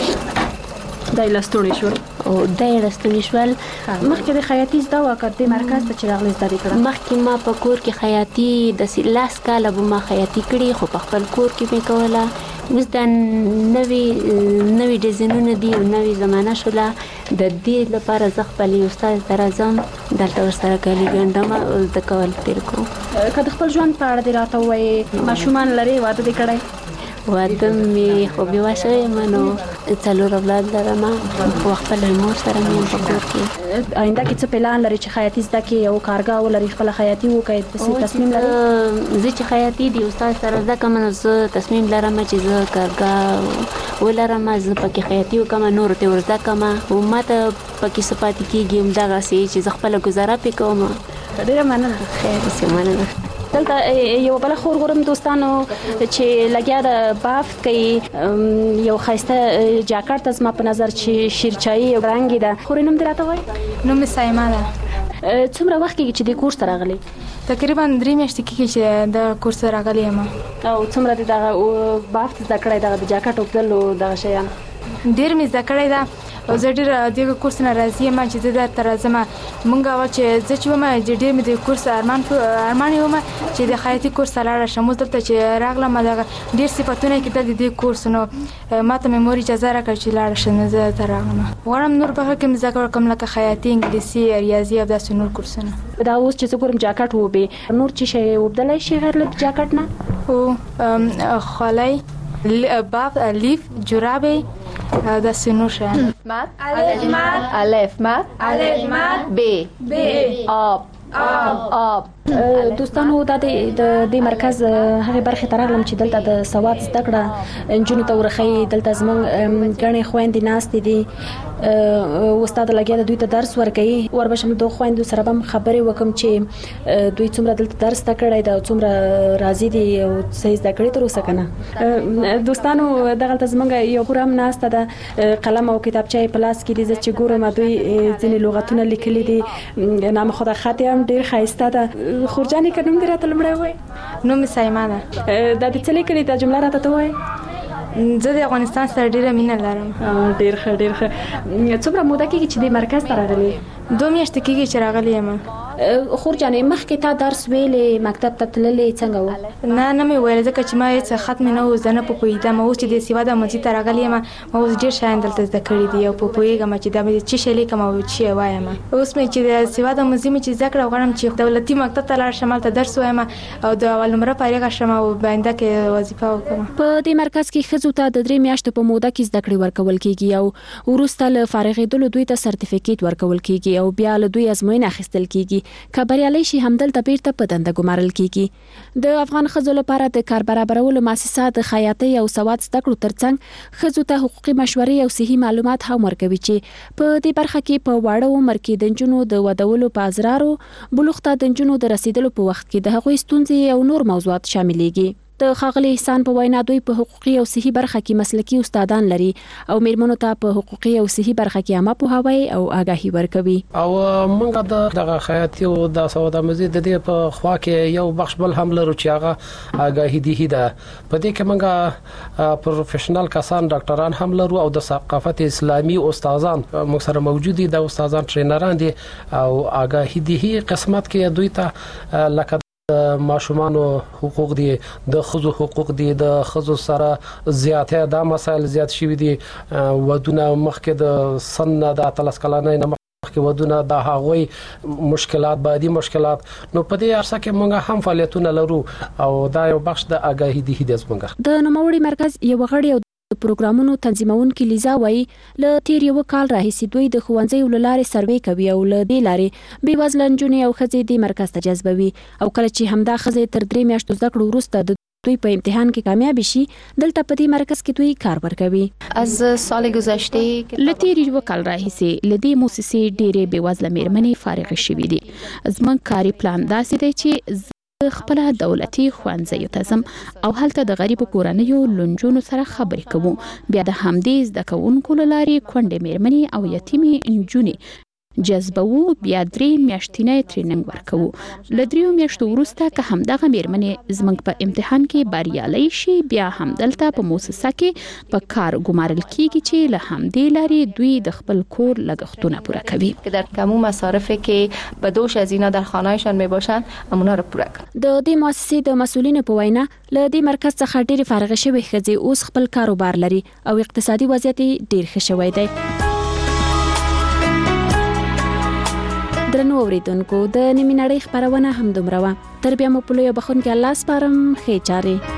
دا لستونی شو او دا لستونی شول مخکې د خیاطي زده وکړې مرکز ته چې راغلی زده کړم مخکې ما په کور کې خیاطي د لاس کاله به ما خیاطي کړي خو په خپل کور کې مې کوله اوس دا نوې نوې ډیزاینونه دي او نوې زمانه شوله د دې لپاره زه خپل استاد ته راځم دلته ورسره کالي ګنډم او زده کول تیر کوم که د خپل ژوند په اړه دې راته ووایې ماشومان لرې واده دې کړی واده مې خو بېوه شوې یم نو څلور اولاد لرم خو خپل مور سره مې یم په کور کې آینده کې څه پلان لري چې خیاطي زده کړې او کارګاه ولري خپله خیاطي وکړې داسې تصمیم لري زه چې خیاطي د استاد سره زده کړم نو زه تصمیم لرم چې زه کارګاه ولرم زه پکې خیاطي وکړم نورو ته ور زده کړم او ما ته پکې څه پاتې کېږي همدغسې چې زه خپله ګزاره پرې کوم ډېره مننه خیر داسې مننه دلته یو بل خور ګورم دوستانو چې لګیا د بافت کوي یو خاسته جاکټ ته زما په نظر چې شیرچایي رنګ ده خورې نوم دې راته وایي نوم مې سایما ده څومره وخت کېږي چې د کورس ته راغلی تقریبا درې میاشتې کېږي چې د کورس ته راغلی یم او څومره دې دغه بافت زده کړی دغه د جاکټ اوبدل او دغه شیان ډېر مې زده کړی ده او زه ډېر دغه کورس نه راضي یم چې زه درته راځم مونږ اول چې زه چې وم ډېر مې د کورس ارمان ارمان وم چې د خیاطي کورس ته لاړه شم اوس دلته چې راغلم دغه ډېر صفتونه کېدل د دې کورس نو ما ته مې مور اجازه راکړه چې لاړه شم زه دلته راغلم غواړم نور په هر کې مې زده کړم لکه خیاطي انګلیسي ریاضي او داسې نور کورسونه دا اوس چې زه ګورم جاکټ وبې نور چې شی وبدلی شي غیر له جاکټ نه او خولۍ باب لیف جورابې دا سينو شان مات الف مات الف مات الف مات ب ب آب آب دوستانو دا د دې مرکز هغه برخه ترغلم چې دلته د سواد زده کړه انجونو ته ورخی دلته زمون غنې خويندې ناست دي استاد لګیا د دوی ته درس ورکوي وربشم دوه خويندو سره هم خبرې وکم چې دوی څومره دلته درس زده کړی دا څومره راضي دي او صحیح زده کړی تر اوسه کنه دوستانو دغه زمونږ یو پرام ناست ده قلم او کتابچه په لاس کې دي چې ګورم دوی ځینې لغتونه لیکلي دي نام خدای خاطر هم ډیر ښایسته ده خورجانې کنوم دې راته لمړی وای نوم مې سایما ده دا دې څه لیکلي دا جمله راته ته وای زه د افغانستان سره ډیره مینه لرم ډیر ښه ډیر ښه څومره موده کېږي چې د مرکز ته راغلې دوه میاشتې کېږي چې راغلی یم خورجانې مخکې تا درس ویلې مکتب ته تللې څنګه و نه نه مې ویل ځکه چې ما هېڅ ختم نه و زه نه په پوهېدم اوس چې د سیوا د مزي ته راغلی یم ما اوس ډېر شیان دلته زده کړي دي او په پوهېږم چې دا مې څه شی لیکم او څه شی وایم اوس مې چې د سیوا د مزي مې چې زده کړه غواړم چې دولتي مکتب ته لاړ شم هلته درس وایم او د اول نمره فارغه شم او باینده کې وظیفه وکړم په دې مرکز کې ښځو ته د درې میاشتو په موده کې زده کړې ورکول کېږي او وروسته له فارغېدلو دوی ته سرټیفیکیټ ورکول کېږي او بیا له دوی ازموینه اخیستل کېږي که بریالي شي همدلته بیرته په دنده ګمارل کېږي د افغان ښځو لپاره د کار برابرولو مؤسسه د خیاطۍ او سواد زده کړو ترڅنګ ښځو ته حقوقي مشورې او صحي معلومات هم ورکوي چې په دې برخه کې په واړه عمر کې د نجونو د ودولو په ازرارو بلوغ ته د نجونو د رسیدلو په وخت کې د هغوی ستونزې او نور موضوعات شاملېږي د ښاغلي احسان په وینا دوی په حقوقي او صحي برخه کې مسلکي استادان لري او میرمنو ته په حقوقي او صحي برخه کې عامه پوهاوی او آگاهي ورکوي او موږ د دغه خیاطي او د سواد مزید د دې په خوا کې یو بخش بل هم لرو چې هغه آگاهي دي ده په دې کې موږ پروفیشنل کسان ډاکټران هم لرو او د ثقافت اسلامي استادان موږ سره موجود دي د استادان ټرینران دي او آگاهي دي قسمت کې دوی ته لکه د ماشومانو حقوق دي د خزو حقوق دي د خزو سره زیاته د مسایل زیات شوي دي ودونه مخکې د سن د اتلس کلنۍ نه مخکې ودونه د هغوی مشکلات بعدي مشکلات نو په دې ارسه کې موږ هم فعالیتونه لرو او دا یو بخش د آگاهي دي د زموږ د نوموړي مرکز یو غړی او د پروګرامونو تنظیمونکو لیزا وایي له تیر یو کال راهیسې دوی د ښوونځیو له لارې سروې کوي او له دې لارې بې وزله نجونې او ښځې دې مرکز ته جذبوي او کله چې همدا ښځې تر درې میاشتو زده کړو وروسته د دوی په امتحان کې کامیاب شي دلته په دې مرکز کې دوی کار ورکوي از سال گذشته لتیر یو کال راهیسې لدی موسسې ډېرې بې وزله میرمنې فارغ شوې دي زموږ کاري پلان داسې دی چې خپل دولتي ښوونځیو ته ځم او هلته د غریب کورنیو لونجونو سره خبرې کوم. بیا د همدې زده کوونکو له لارې کونډې مېرمنې او یتیمې نجونې جذبوو. بیا درې میاشتنی ټریننګ ورکوو. له دریو میاشتو وروسته که همدغه مېرمنې زموږ په امتحان کې بریالۍ شي، بیا همدلته په موسسه کې په کار ګمارل کیږي چې له همدې لارې دوی د خپل کور لګښتونه پوره کوي. که در تمام مصارفی که بدوش از اینا در خانه‌شان میباشن اونا رو پوره کن. د دې مؤسسې د مسؤلینو په وینا له دې مرکز څخه ډېرې فارغ شوې ښځې اوس خپل کاروبار لري او اقتصادي وضعیت ډېر ښه شوی دی. درنو اوریدونکو، د نیمې نړۍ خبرونه هم دومره وه. تر بیا مو په لویه بخښونکي الله سپارم. ښې چارې.